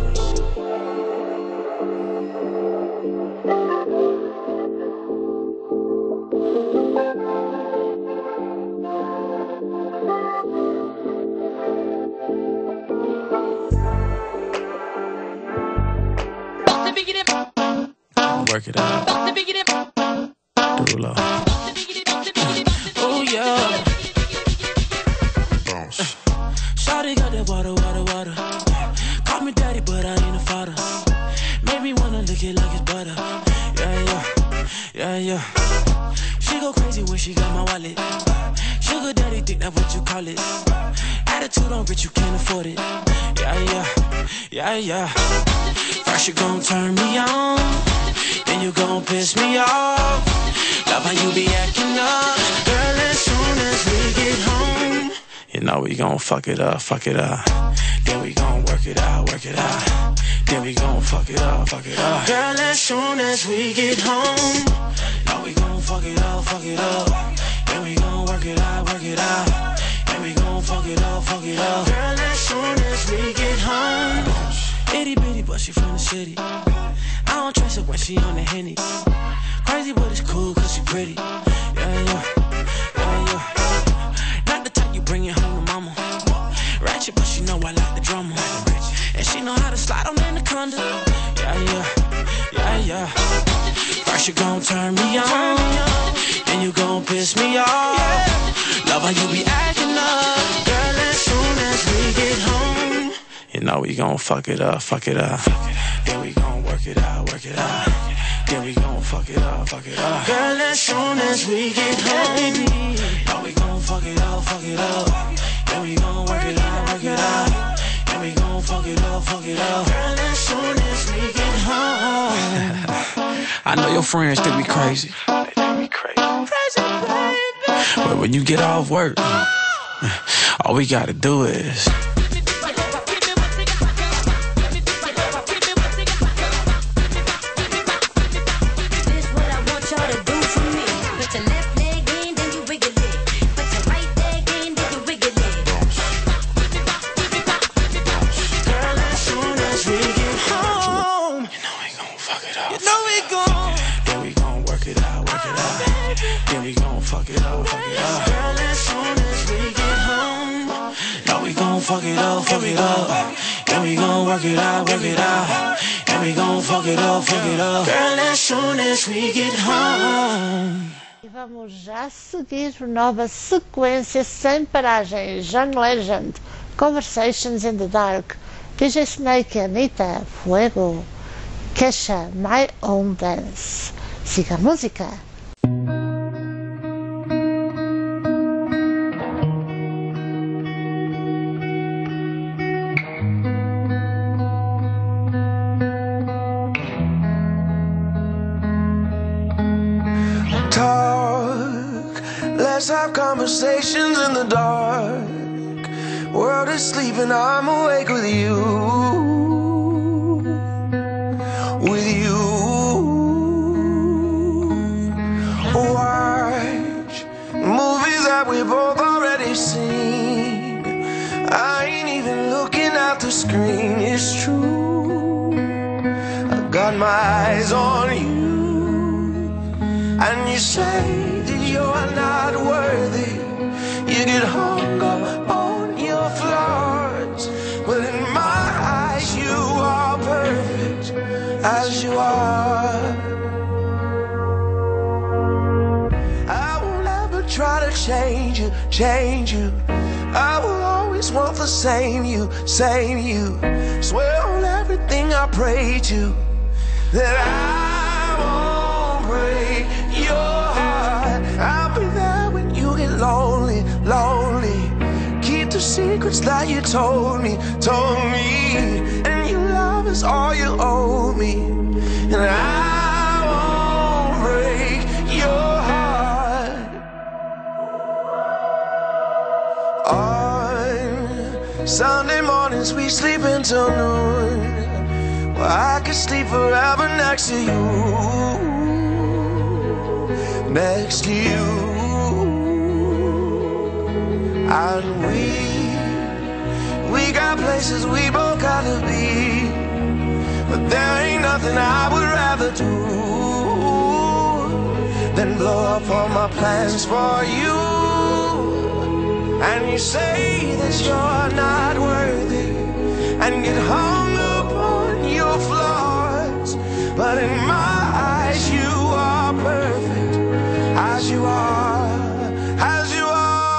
Work it out. Derulo. Oh yeah. Bounce. Shawty got that water, water, water. Call me daddy, but I ain't a father. Make me wanna lick it like it's butter. Yeah, yeah, yeah, yeah. She go crazy when she got my wallet. Sugar daddy, think that's what you call it. Attitude on rich, you can't afford it. Yeah, yeah, yeah, yeah. First you gon' turn me on, then you gon' piss me off. Love how you be acting up, girl. As soon as we get home, you know we gon' fuck it up, fuck it up. Then we gon' work it out, work it out. Then we gon' fuck it up, fuck it up. Girl, as soon as we get home, know we gon' fuck it up, fuck it up. Then we gon' work it out, work it out. Then we gon' fuck it up, fuck it up. Girl, as soon as we get home, itty bitty, but she from the city. I don't trust her when she on the Henny. Crazy, but it's cool cause she pretty. Yeah, yeah, yeah, yeah. Not the type you bring it home to mama. Ratchet, but she know I like the drama. And she know how to slide on Anaconda. Yeah, yeah, yeah, yeah. First you gon' turn me on, then you gon' piss me off. Love how you be acting up. Girl, as soon as we get home, you know we gon' fuck it up, fuck it up. Then we gon' work it out, work it out. Then we gon' fuck it up, fuck it up. Girl, as soon as we get home, know we gon' fuck it up, fuck it up. Then we gon' work it out, work it out. Then we gon' fuck it up, fuck it up. Girl, as soon as we get home. I know your friends think we crazy. They think we crazy. But when you get off work, all we gotta do is fuck it up, fuck it up. Then we gon' work it out, work it out. And we gon' fuck it up, fuck it up. Girl, as soon as we get home. E vamos já seguir nova sequência sem paragem. John Legend, Conversations in the Dark. DJ Snake, Anitta, Fuego. Kesha, My Own Dance. Siga a música. Let's have conversations in the dark. World is sleeping, I'm awake with you. With you. Watch movies that we both already seen. I ain't even looking at the screen, it's true. I got my eyes on you. And you say you're not worthy. You get hung up on your flaws, but in my eyes you are perfect as you are. I won't ever try to change you, change you. I will always want the same you, same you. Swear on everything I pray to that I won't break your heart. I'll be there when you get lonely, lonely. Keep the secrets that you told me, told me. And your love is all you owe me. And I won't break your heart. On Sunday mornings we sleep until noon. Well, I could sleep forever next to you, next to you. And we got places we both gotta be, but there ain't nothing I would rather do than blow up all my plans for you. And you say that you're not worthy and get hung up on your flaws, but in my eyes you are perfect as you are, as you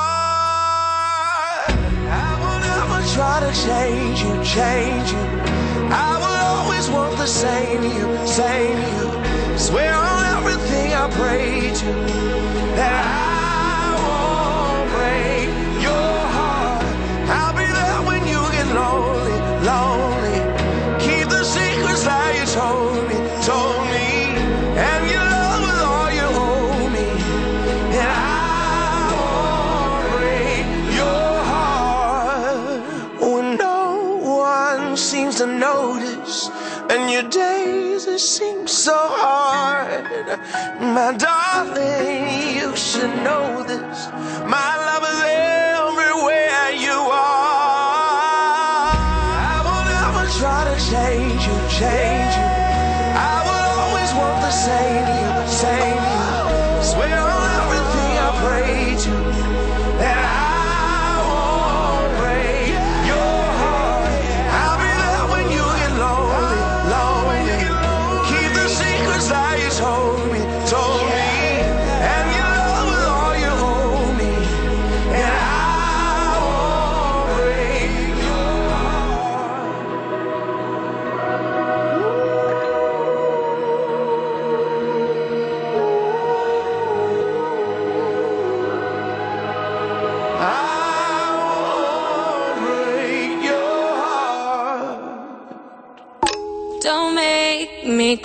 are. I will never try to change you, change you. I will always want the same you, same you. Swear on everything I pray to that I won't break your heart. I'll be there when you get lonely, lonely. Keep the secrets that you told me, told me. And your love is all you owe me. And I won't break your heart. When no one seems to notice, and your days it seems so hard. My darling, you should know this. My love is everywhere you are. I will never try to change you, change you. I will always want the same you, same you. Swear on everything I pray to that I won't break your heart. I'll be there when you get lonely, lonely. Keep the secrets that you told me, told me. And your love is all you owe me. me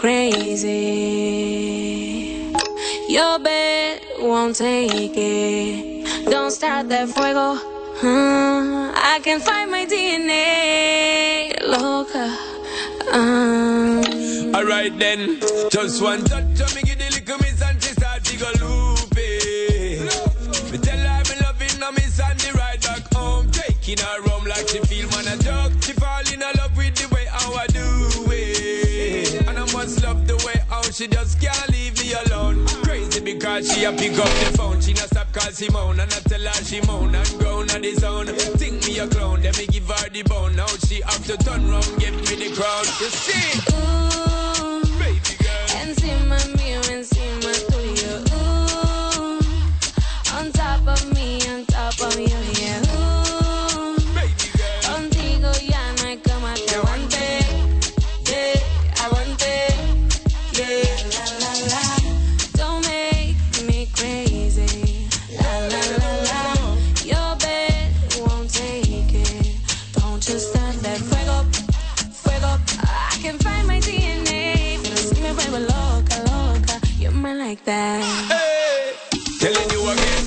crazy. Your bed won't take it. Don't start that fuego. I can find my DNA. Loca. Alright then, just one touch of me, give the little miss and she start to go loopy. Me tell her me loving her miss and the ride back home, taking her home like she feel man a joke. She fall in love with the way how I do it, and I must love the way how she just can't leave me alone. Crazy because she a pick up the phone, she not stop call Simone, and I tell her she moan and groan on the zone. Think me a clown, then me give her the bone. Now she have to turn round, give me the crown. You see? Ooh, baby girl. Encima mío, encima tuyo. Ooh, on top of me, oh yeah. Ooh, baby girl. Contigo ya no hay como te aguante. Yeah, aguante. Yeah, la la la. Don't make me crazy. La la la la. Your bed won't take it. Don't just stand that fuego, fuego. I can find my DNA. Pero si me vuelvo loca, loca. You're mine like that. Hey, telling you again.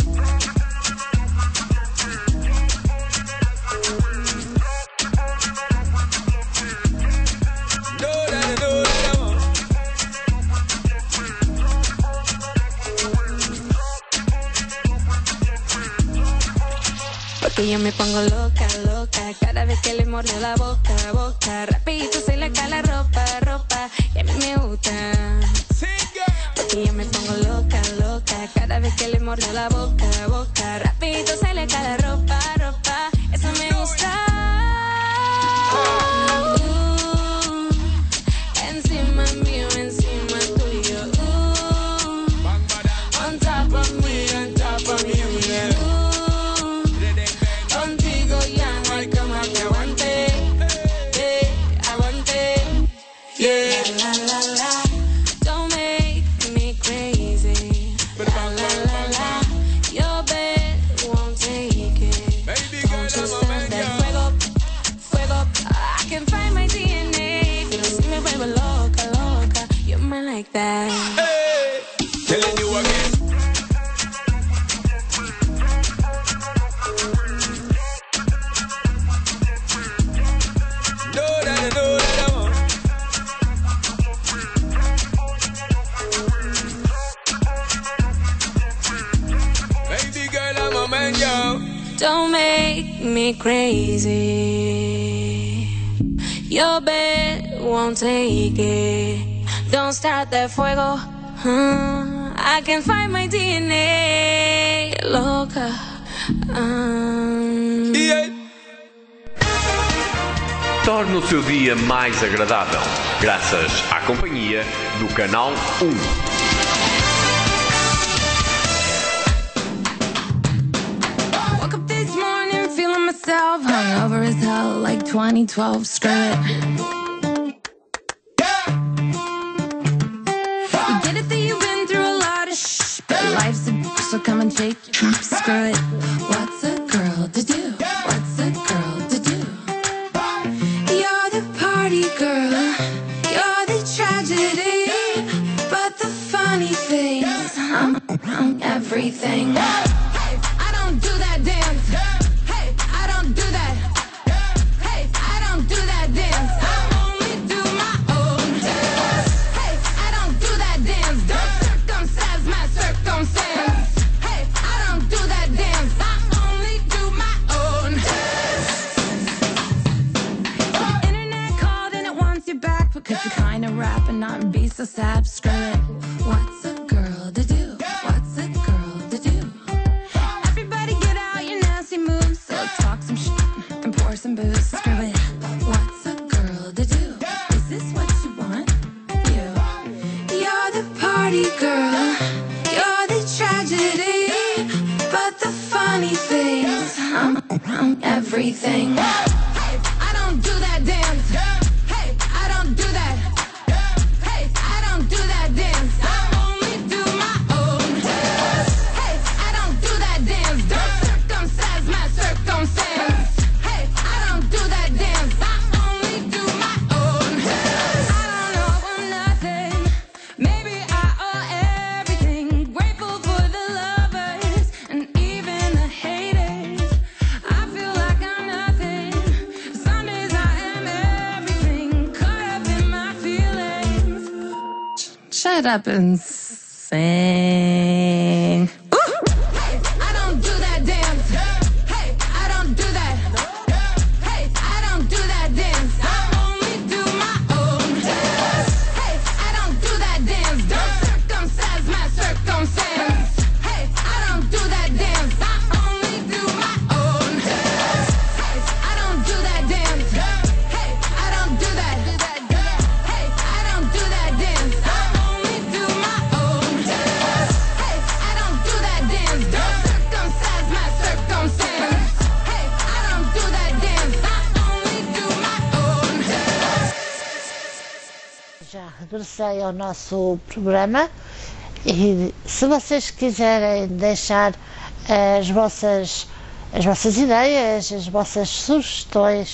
Porque yo me pongo loca, loca. Cada vez que le mordo la boca, boca. Rapidito se le cae la ropa, ropa. Y a mí me gusta. Porque yo me pongo loca, loca. Cada vez que le mordo la boca, boca. Rapidito se le cae la ropa, ropa. Eso me gusta. Encima mío, encima tuyo. On top of me, yeah. Contigo ya no hay como que aguante. Aguante. Yeah, la la la. Don't make me crazy. La la la la. Your bed won't take it. Baby Don't just stand that fuego, fuego. I can find my DNA. Pero si me vuelvo loca, loca. You're mine like that. Hey, telling you again. Baby girl, I'm a man, yo. Don't make me crazy. Your bed won't take it. Don't start that fuego. I can find my DNA. Loca. Yeah. Torne o seu dia mais agradável, graças à companhia do Canal 1. Woke up this morning feeling myself hungover as hell like 2012. Screw it. You get it that you've been through a lot of but life's a bitch, so come and take your trip. Screw it. What's a girl to do? What's a girl to do? You're the party girl. You're the tragedy. But the funny thing is I'm everything. Hey, I don't do that dance. Hey, I don't do that. Hey, I don't do that dance. I only do my own dance. Hey, I don't do that dance. Don't circumcise my circumstance. Hey, I don't do that dance. I only do my own dance. The internet called and it wants you back because you kinda rap and not be so sad. Screw it. What's a girl to do? What's a girl to do? Everybody get out your nasty moves. So let's talk some shit and pour some booze. Screw it. What's a girl to do? Is this what you want? You're the party girl. You're the tragedy. But the funny thing is I'm everything. Hey, I don't do that dance. Hey, I don't do that. Hey, I don't do that dance. I only do my own dance. Hey, I don't do that dance. Don't circumcise my circumstance. Hey, I don't do that dance. I only do my own dance. I don't know, I'm nothing. Get up and sing. Hey, I don't do that dance. Hey, I don't do that. Hey, I don't do that dance. I only do my own dance. Hey, I don't do that dance. Don't circumcise my circumstance. Hey, I don't do that dance. I only do my own dance. Hey, I don't do that dance. Hey, I don't do that. Hey, I don't do that dance. I only do my own dance. Hey, I don't do that dance. Don't circumcise my circumstance. Hey, I don't do that dance. I only do my own dance. Já regressei ao nosso programa e se vocês quiserem deixar as vossas ideias, as vossas sugestões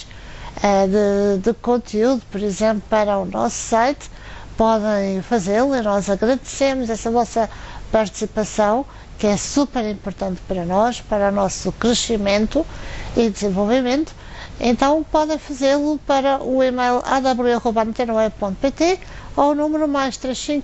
de conteúdo, por exemplo, para o nosso site, podem fazê-lo e nós agradecemos essa vossa participação, que é super importante para nós, para o nosso crescimento e desenvolvimento. Então podem fazê-lo para o e-mail aw@antena-web.pt ou o número mais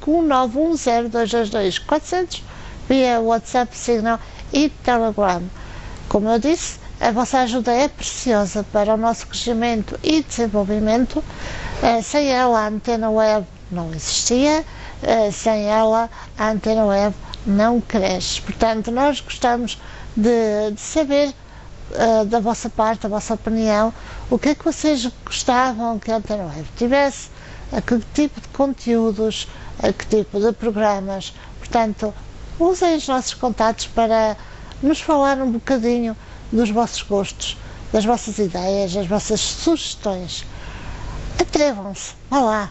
351-910-222-400 via WhatsApp, Signal e Telegram. Como eu disse, a vossa ajuda é preciosa para o nosso crescimento e desenvolvimento. Sem ela a Antena Web não existia, sem ela a Antena Web não cresce. Portanto, nós gostamos de saber da vossa parte, da vossa opinião, o que é que vocês gostavam que a Antena Web tivesse, a que tipo de conteúdos, a que tipo de programas. Portanto, usem os nossos contatos para nos falar um bocadinho dos vossos gostos, das vossas ideias, das vossas sugestões. Atrevam-se, vá lá,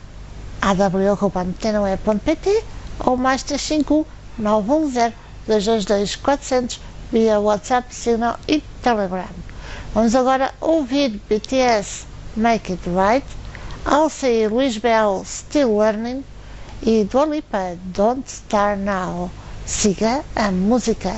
aw@antena-web.pt ou mais 351-910-222-400 via WhatsApp, Signal e Telegram. Vamos agora ouvir BTS Make It Right, ao sair Luís Bell Still Learning e Dua Lipa Don't Start Now. Siga a música.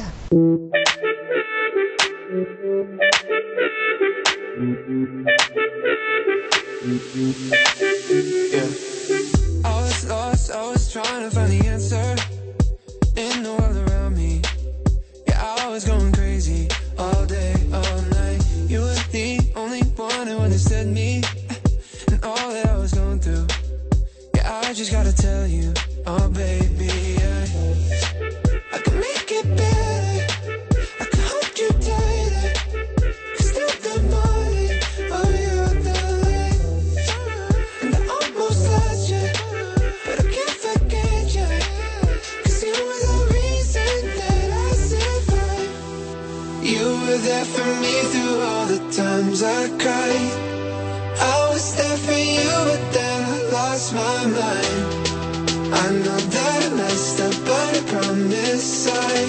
Yeah. I was lost, I was trying to find the answer in the world around me. Yeah, I was going crazy all day, all night. You were the only one who understood me and all that I was going through. Yeah, I just gotta tell you, oh baby, yeah. I can make it better, I can hold you tighter, 'cause still the morning, oh you're the light. And I almost lost you, but I can't forget you, 'cause you were the reason that I survived. You were there for me through all the times I cried. I was there for you, but then I lost my mind. I know that I messed up, but I promise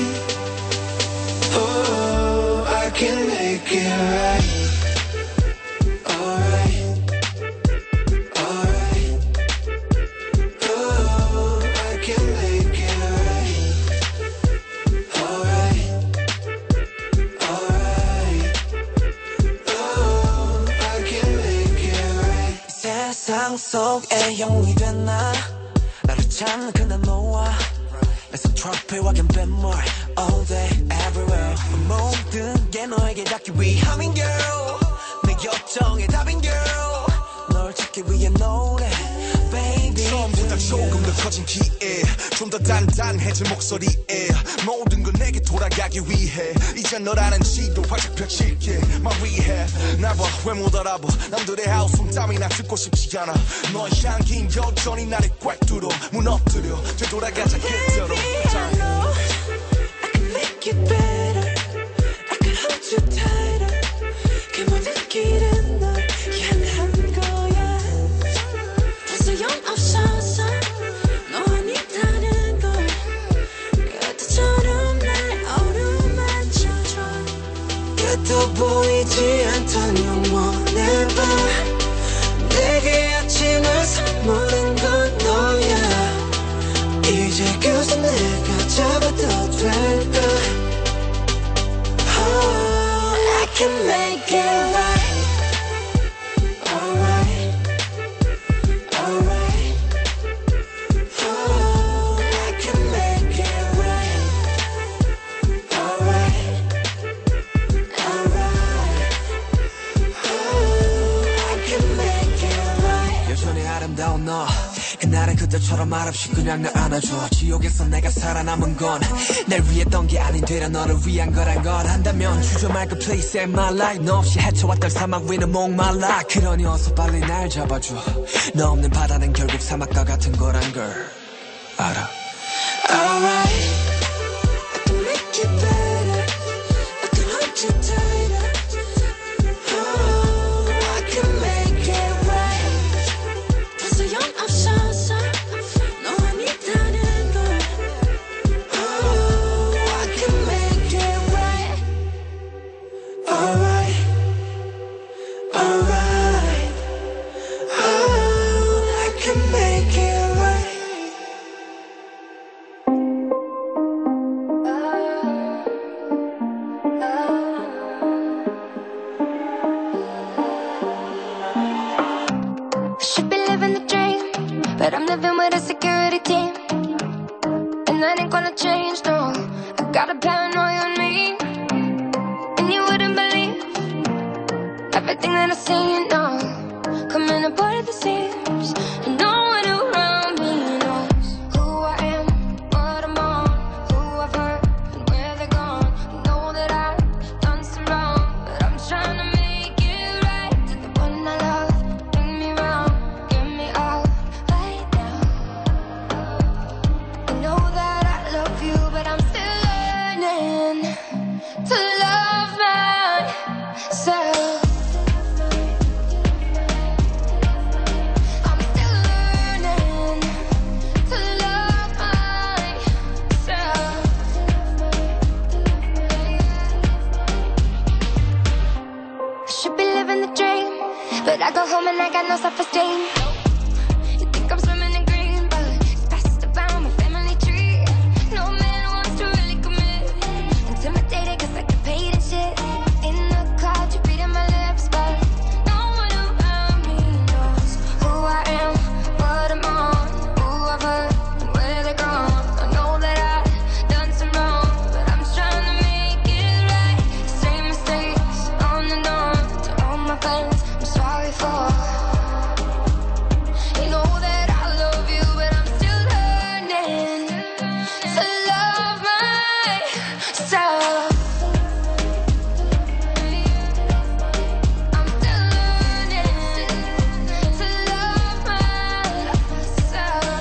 I can make it right. Alright, alright. Oh, I can make it right. Alright, alright. Oh, I can make it right. 세상 속에 영웅이 된 나 나를 찾는 그날 너와 It's a trophy walking bit more all day everywhere 모든 게 너에게 닿기 위함인 girl 내 요청의 답인 girl 널 찾기 위해 노래 baby 처음보다 조금 더 커진 기회 좀 더 단단해진 목소리에 모든 건 내게 돌아가기 위해 이제 너라는 지도 활짝 펼칠게 My rehab 나봐 왜 못 알아봐 남들의 하우스 땀이나 듣고 싶지 않아 너의 향긴 여전히 나를 꽉 뚫어 무너뜨려 되돌아가자 그대로 Make it better I can hold you tighter 그 모든 길은 널 향한 거야 더 소용없어서 너 아니다는 걸 그때처럼 날 어루만져줘 끝도 보이지 않던 영원의 밤 내게 아침을 선물한 건 너야 이제 그새 내가 잡아도 될까 Oh, I can make it right Alright, alright Oh, I 남자처럼 말없이 그냥 날 안아줘. 지옥에서 내가 살아남은 건 날 위했던 게 아닌 되려 너를 위한 거란 걸 한다면 주저 말고 please save my life. 너 없이 헤쳐왔던 사막 위는 목말라. 그러니 어서 빨리 날 잡아줘. 너 없는 바다는 결국 사막과 같은 거란 걸 알아. Alright, I can make it better. I can hold you tighter. Oh, I can make it right. 더 소용없어서 너 아니다는 걸. Oh, I can make it right. Alright, alright. Oh, I can make it right. Should be living the dream, but I'm living with a security team. And that ain't gonna change, no. I got a paranoia on me. And you wouldn't believe everything that I see, no. Coming apart at the seams, and no one around me knows who I am, what I'm on, who I've hurt, and where they're gone. I know that I've done some wrong, but I'm trying to make it right. To the one I love, bring me round, get me out right now. I know that I love you, but I'm still learning to love myself. I'm still learning to love myself. I should be living the dream, but I go home and I got no self-esteem. You think I'm swimming in green, but it's passed around my family tree. No man wants to really commit. Intimidated 'cause I get paid and shit. In the cloud, you're reading my lips, but no one around me knows who I am, what I'm on, who I've hurt, and where they're gone. I know that I've done some wrong, but I'm trying to make it right. Same mistakes on and on. To all my friends, I'm sorry for. You know that I love you, but I'm still learning to love myself. I'm still learning to love myself.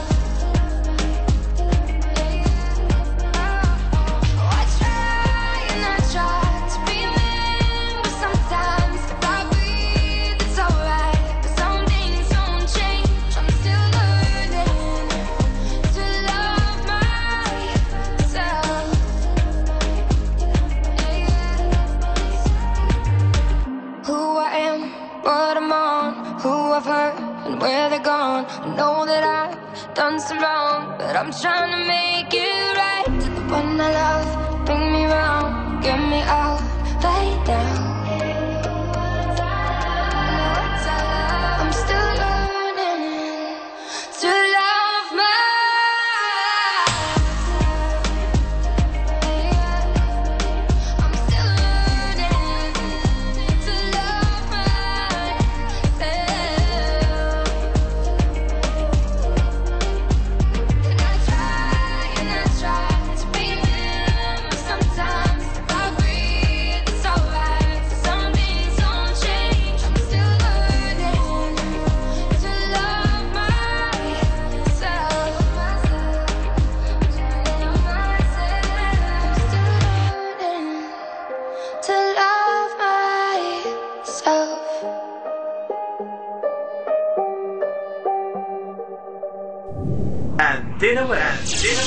Oh, I try and I try to be a man, but sometimes if I breathe, it's alright. But some things don't change. I'm still learning to love myself. Who I am, what I'm on, who I've hurt, and where they're gone. I know that I've done some wrong, but I'm trying to make it right. To the one I love, bring me round, get me out right now. I'm still learning to love I'm still learning to love myself. And I try to be a man, but sometimes if I breathe, it's alright. Some things don't change. I'm still learning to love myself. To love myself. Antena Web.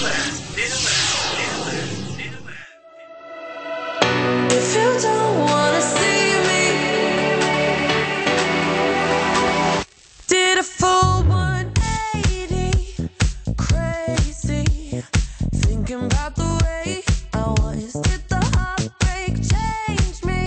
If you don't wanna see me, did a full 180, crazy, thinking about the way I was. Did the heartbreak change me?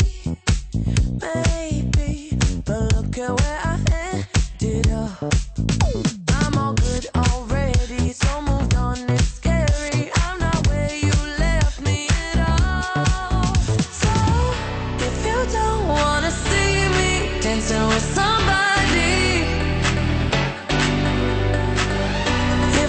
Maybe, but look at where I ended up. I'm all good already, so moved on. It's scary. I'm not where you left me at all. So if you don't wanna see me dancing with somebody,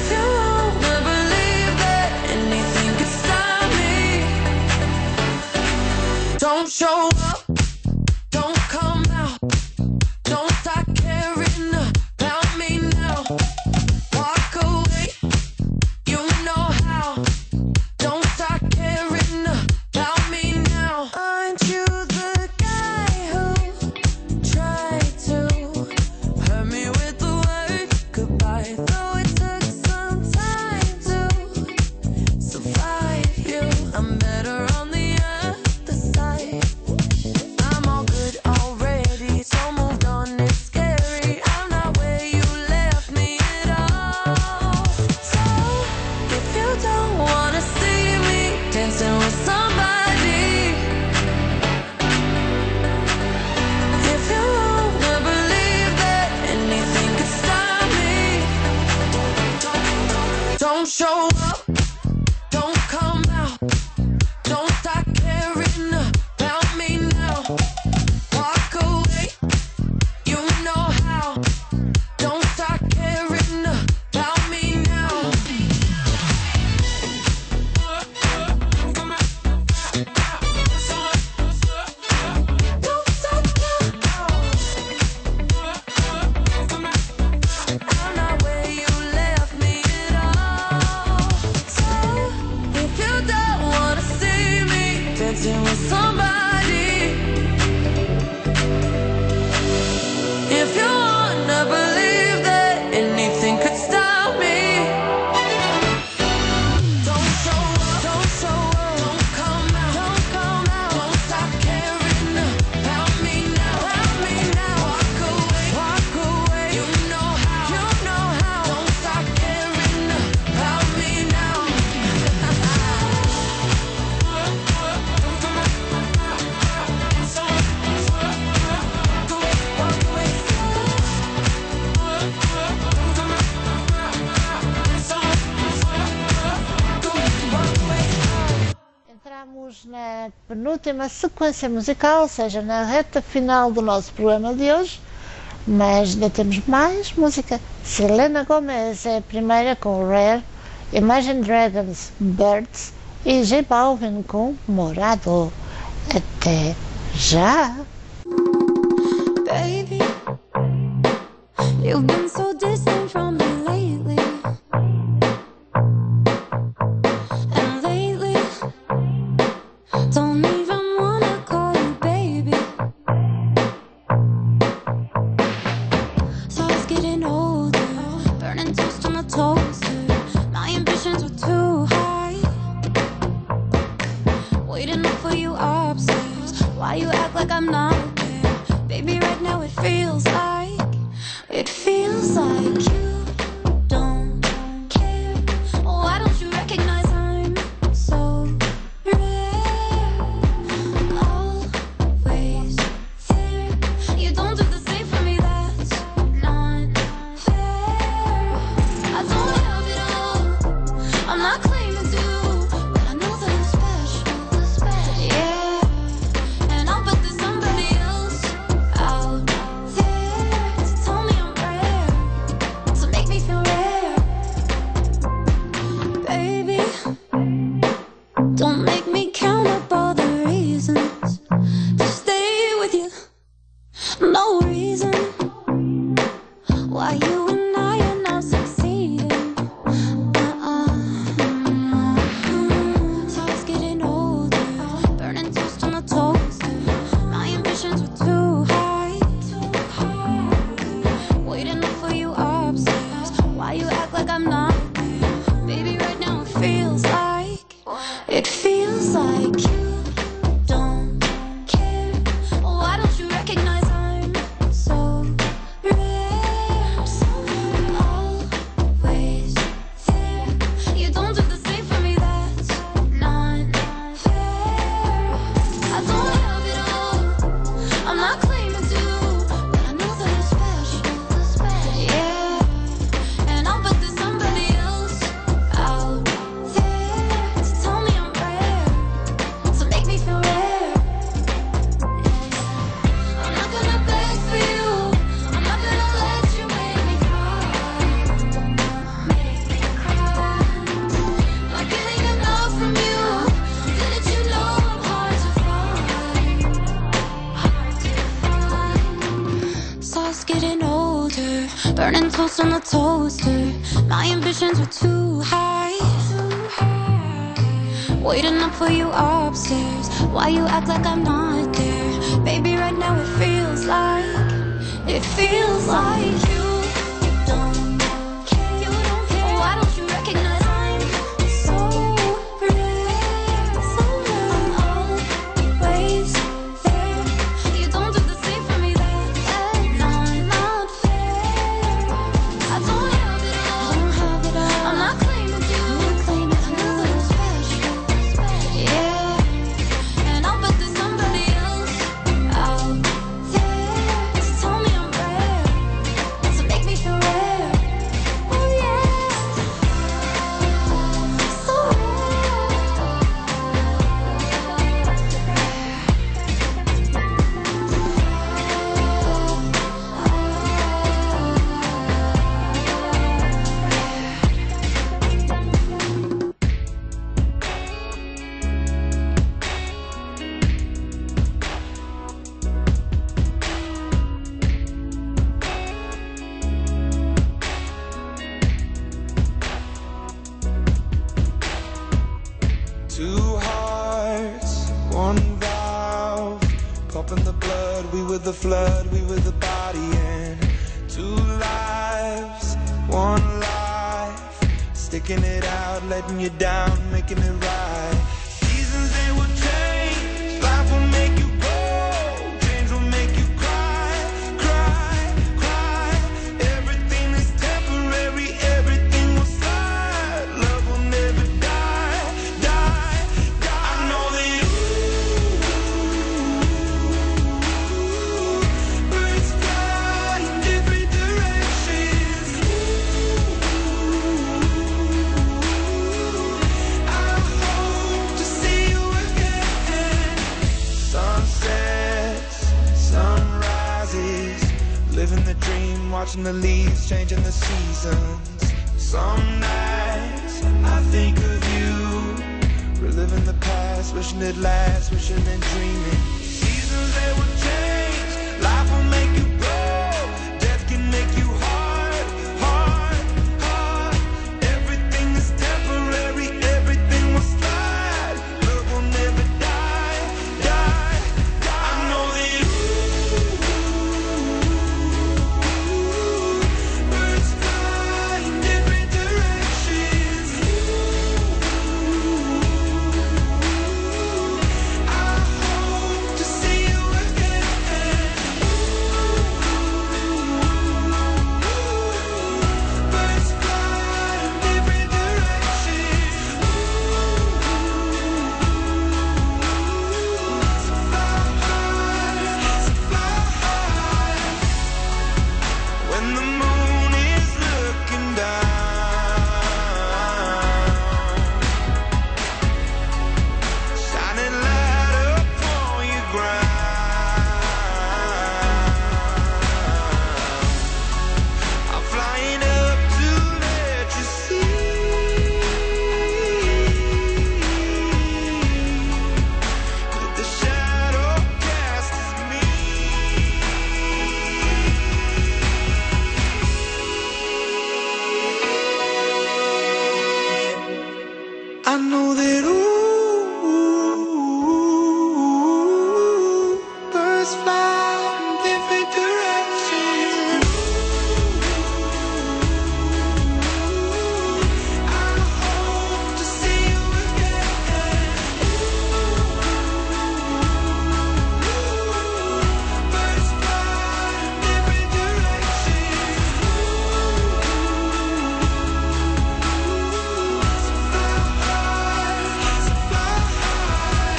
show up, don't come out, don't start caring about me now. Walk away, you know how. Don't start caring about me now. Aren't you the guy who tried to hurt me with the word goodbye? Though it took some time to survive you, I'm better on the other side. I'm all good already, so moved on, it's scary. I'm not where you left me at all. So if you don't wanna see me dancing with somebody, if you wanna believe that anything could stop me, don't show up, don't come out, don't start caring about me now. Walk away, you know how. Don't start caring about me now. Don't stop now. I'm not where you left me at all. So if you don't wanna see me dancing with somebody, if you wanna believe that anything could stop me, don't show up, don't come out, don't stop caring about me now, walk away, you know how, don't stop caring about me now. Entramos na penúltima sequência musical, ou seja, na reta final do nosso programa de hoje, mas ainda temos mais música. Selena Gomez é a primeira com Rare, Imagine Dragons, Birds e J Balvin com Morado. Até já! Baby, you've been so distant from me lately. And lately, don't even wanna call you baby. So I was getting older, burning toast on the toaster. My ambitions were too high, waiting up for you upstairs. Why you act like I'm not there? Baby, right now it feels like you don't care. Why don't you recognize I'm so rare? Always there. You don't do the same for me, that's not fair. I don't have it all, I'm not claiming to, but I know that I'm special, yeah. And I'll bet there's somebody else out there to tell me I'm rare, to make me feel rare. Baby, don't make me count up all the reasons to stay with you. No reason why you and I are not succeeding. So I was getting older, burning toast on the toaster. My ambitions were too high, waiting up for you upstairs. Why you act like I'm not there? Baby, right now it feels like you don't care. Why don't you recognize I'm so rare? Always there. You don't do the same for me, that's not fair. I don't have it all, I'm not claiming to, but I know that I'm special, yeah. And I'll bet there's somebody else out there to tell me I'm rare, to toast on the toaster. My ambitions were too high. Waiting up for you upstairs. Why you act like I'm not there? Baby, right now it feels like you don't care. You don't care. Why don't you recognize I'm so rare? So I'm always there. You don't do the same for me. That's not fair. I don't have it all. I'm not claiming you. I'm nothing special. Yeah, and I'll bet there's somebody else out there. So tell me I'm rare, so make me feel rare. Oh yeah, so Two hearts, one valve, pumping the blood. We were the flood, we were the body, and two lives, one life, sticking it out, letting you down, making it right. Seasons they will change, life will make you grow, change will make you cry, cry, cry. Everything is temporary, everything will slide. Love will never die, die, die. I know that birds fly in different directions. I hope to see you again. Sunsets, sunrises, living the dream, watching the leaves, changing the seasons. Some nights I think of you, reliving the past, wishing it lasts, wishing and dreaming. Seasons they will change, life will make you grow, death can make you hard, hard, hard. Everything is temporary, everything will slide. Love will never die, die, die. I know that birds fly in different directions. I hope to see you again. Birds fly in different directions. So fly high, so fly high. When the moon is looking down, shining light upon your ground, I'm flying up to let you see that the shadow cast is me. I know that birds fly in different directions. I hope to see you again. Birds fly in different directions. So fly high, so fly high.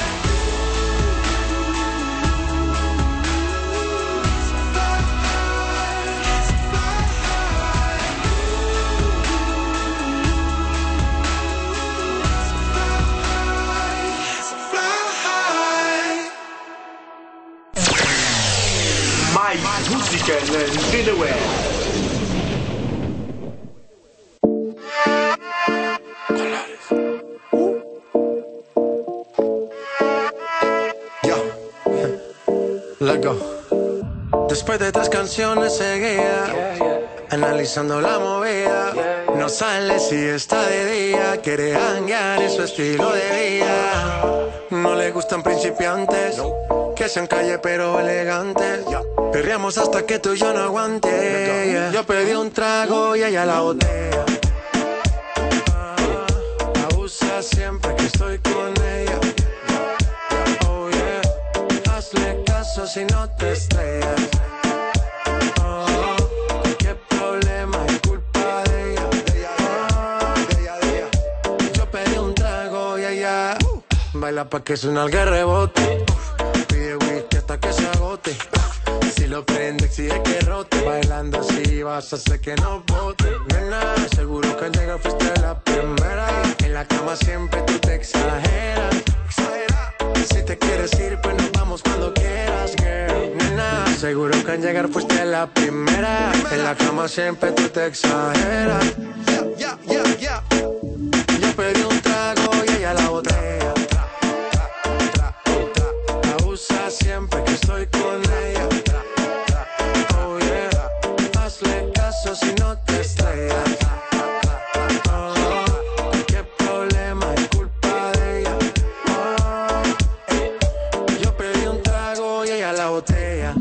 So fly high, so fly high. So fly high. Mai musica nell'Anywhere. Let go. Después de 3 canciones seguía analizando la movida. No sale si está de día, quiere hanguear, es su estilo de vida. No le gustan principiantes, que sean calle pero elegantes. Perreamos hasta que tú y yo no aguante. Yo pedí un trago y ella la botella. Abusa siempre que estoy con ella. Oh yeah, hazle caso si no te estrellas. Qué problema es culpa de ella. Yo pedí un trago y ella baila pa' que suena el rebote. Pide whisky hasta que se agote. Si lo prende exige que rote. Bailando así vas a hacer que no bote. Nena, seguro que al llegar fuiste la primera. En la cama siempre tú te exageras. Si te quieres ir pues nos vamos cuando quieras, girl. Nena, seguro que al llegar fuiste la primera. En la cama siempre tú te exageras. Yo pedí un trago y ella la botella. Abusa siempre que estoy con ella. Oh yeah, hazle caso si no te estrellas. Qué problema es culpa de ella. Yo pedí un trago y ella la botella.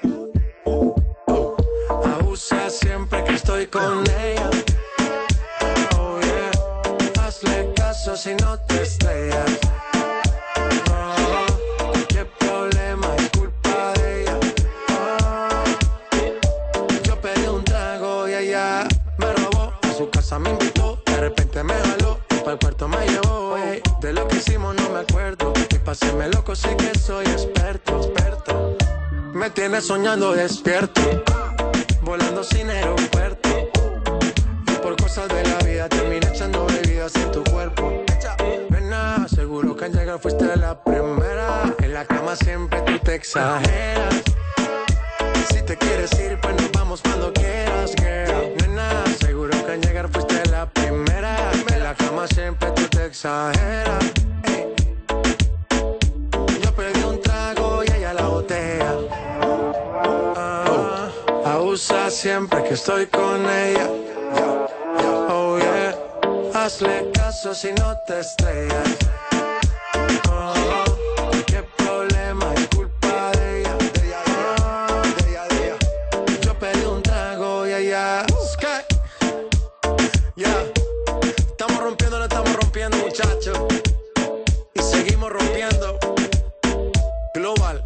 Abusa siempre que estoy con ella. Oh yeah, hazle caso si no te estrellas. Qué problema es culpa de ella. Yo pedí un trago y ella me robó. A su casa me invitó, de repente me jaló. Para el cuarto me llevó. De lo que hicimos no me acuerdo. Y pa' hacerme loco sí que soy experto. Me tienes soñando despierto, volando sin aeropuerto. Y por cosas de la vida terminé echando bebidas en tu cuerpo. Nena, seguro que al llegar fuiste la primera. En la cama siempre tú te exageras. Si te quieres ir pues nos vamos cuando quieras, girl. Nena, seguro que al llegar fuiste la primera. En la cama siempre tú te exageras. Yo pedí un trago y ella la botella. Abusa siempre que estoy con ella. Oh yeah, hazle caso si no te estrellas. Qué problema es culpa de ella. Yo pedí un trago y ella estamos rompiendo, no estamos rompiendo, muchachos. Y seguimos rompiendo. Global.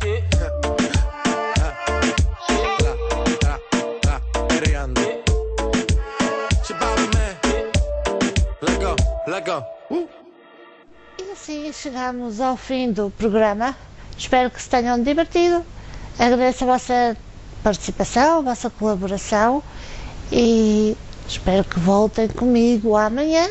E assim chegamos ao fim do programa. Espero que se tenham divertido. Agradeço a vossa participação, a vossa colaboração e espero que voltem comigo amanhã.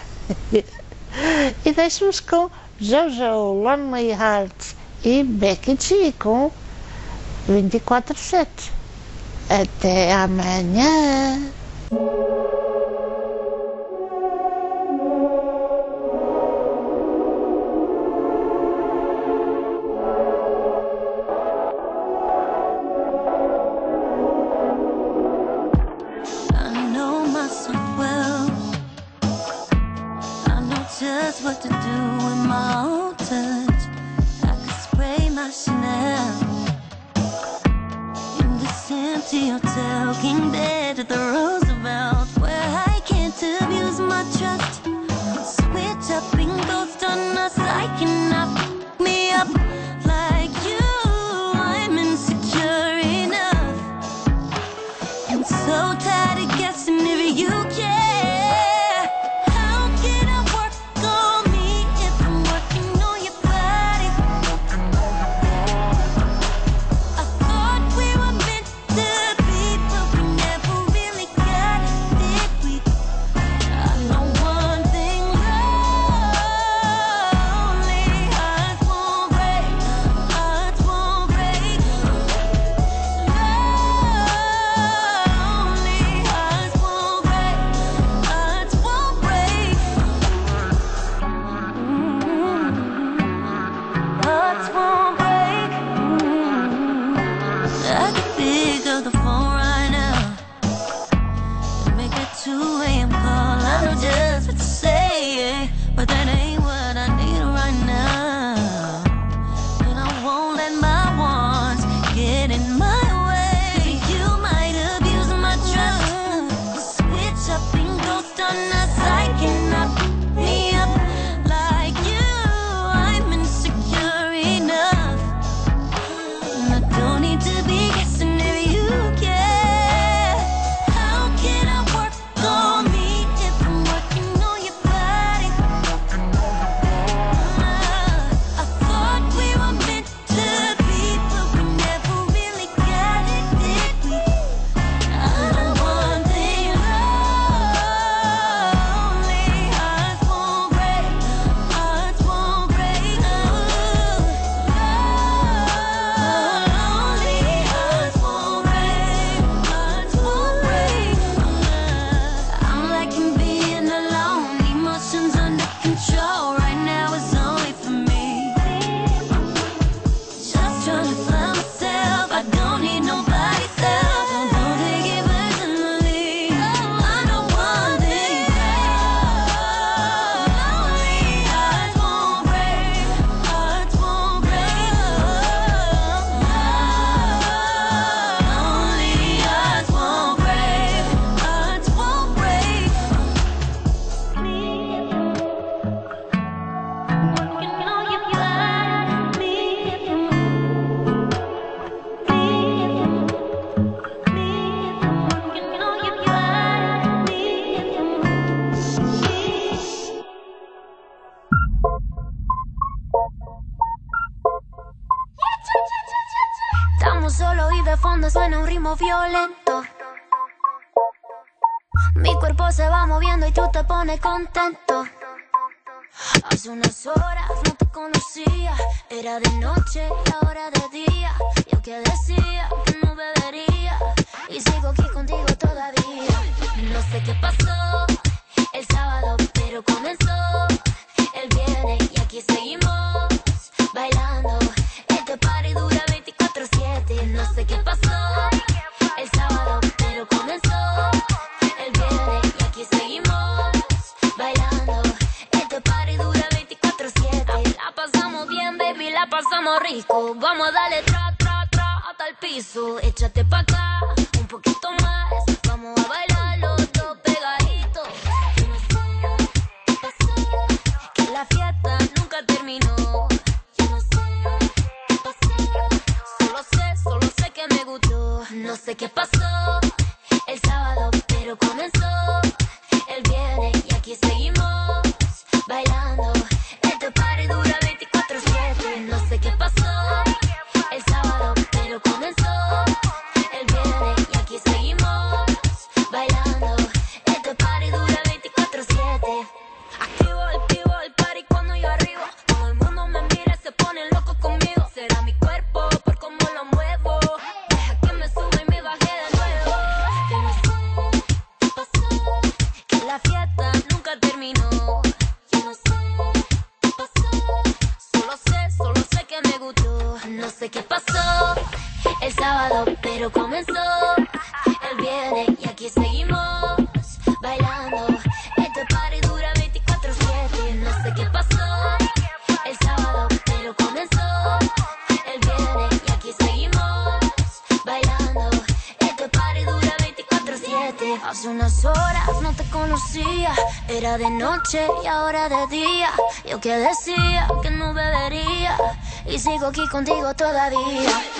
E deixo-vos com Jojo, Lonely Hearts e Becky G com 24/7. Até amanhã. Just what to do with my own touch. I could spray my Chanel in this empty hotel, King bed at the Roosevelt. de fondo suena un ritmo violento. Mi cuerpo se va moviendo y tú te pones contento. Hace unas horas no te conocía, era de noche y ahora de día. Yo que decía que no bebería y sigo aquí contigo todavía. No sé qué pasó el sábado, pero comenzó el viernes y aquí seguimos bailando. Este party dura 24/7. No sé qué pasó el sábado, pero comenzó el viernes y aquí seguimos bailando. Este party dura 24/7. La pasamos bien, baby, la pasamos rico. Vamos a darle tra, tra, tra hasta el piso. Échate pa' acá, un poquito más. Vamos a bailar los dos pegaditos. Yo no sé qué pasó, que la fiesta nunca terminó. Yo no sé qué pasó, solo sé que me gustó. No sé qué pasó el sábado, pero comenzó el viernes y aquí seguimos bailando. Este party dura 24/7. No sé qué pasó el sábado, pero comenzó el viernes y aquí seguimos bailando. Este party dura 24/7. Activo el party cuando yo arribo. Todo el mundo me mira, se pone loco conmigo. Será mi cuerpo por cómo lo muevo. Deja que me suba y me baje de nuevo. Yo no sé qué pasó, que la fiesta nunca terminó. Yo no sé qué pasó, solo sé que me gustó. No sé qué pasó el sábado, pero comenzó el viernes y aquí seguimos bailando. Este party dura 24/7. No sé qué pasó el sábado, pero comenzó el viernes y aquí seguimos bailando. Este party dura 24/7. Hace unas horas no te conocía, era de noche y ahora de día. Yo que decía que no bebería y sigo aquí contigo todavía.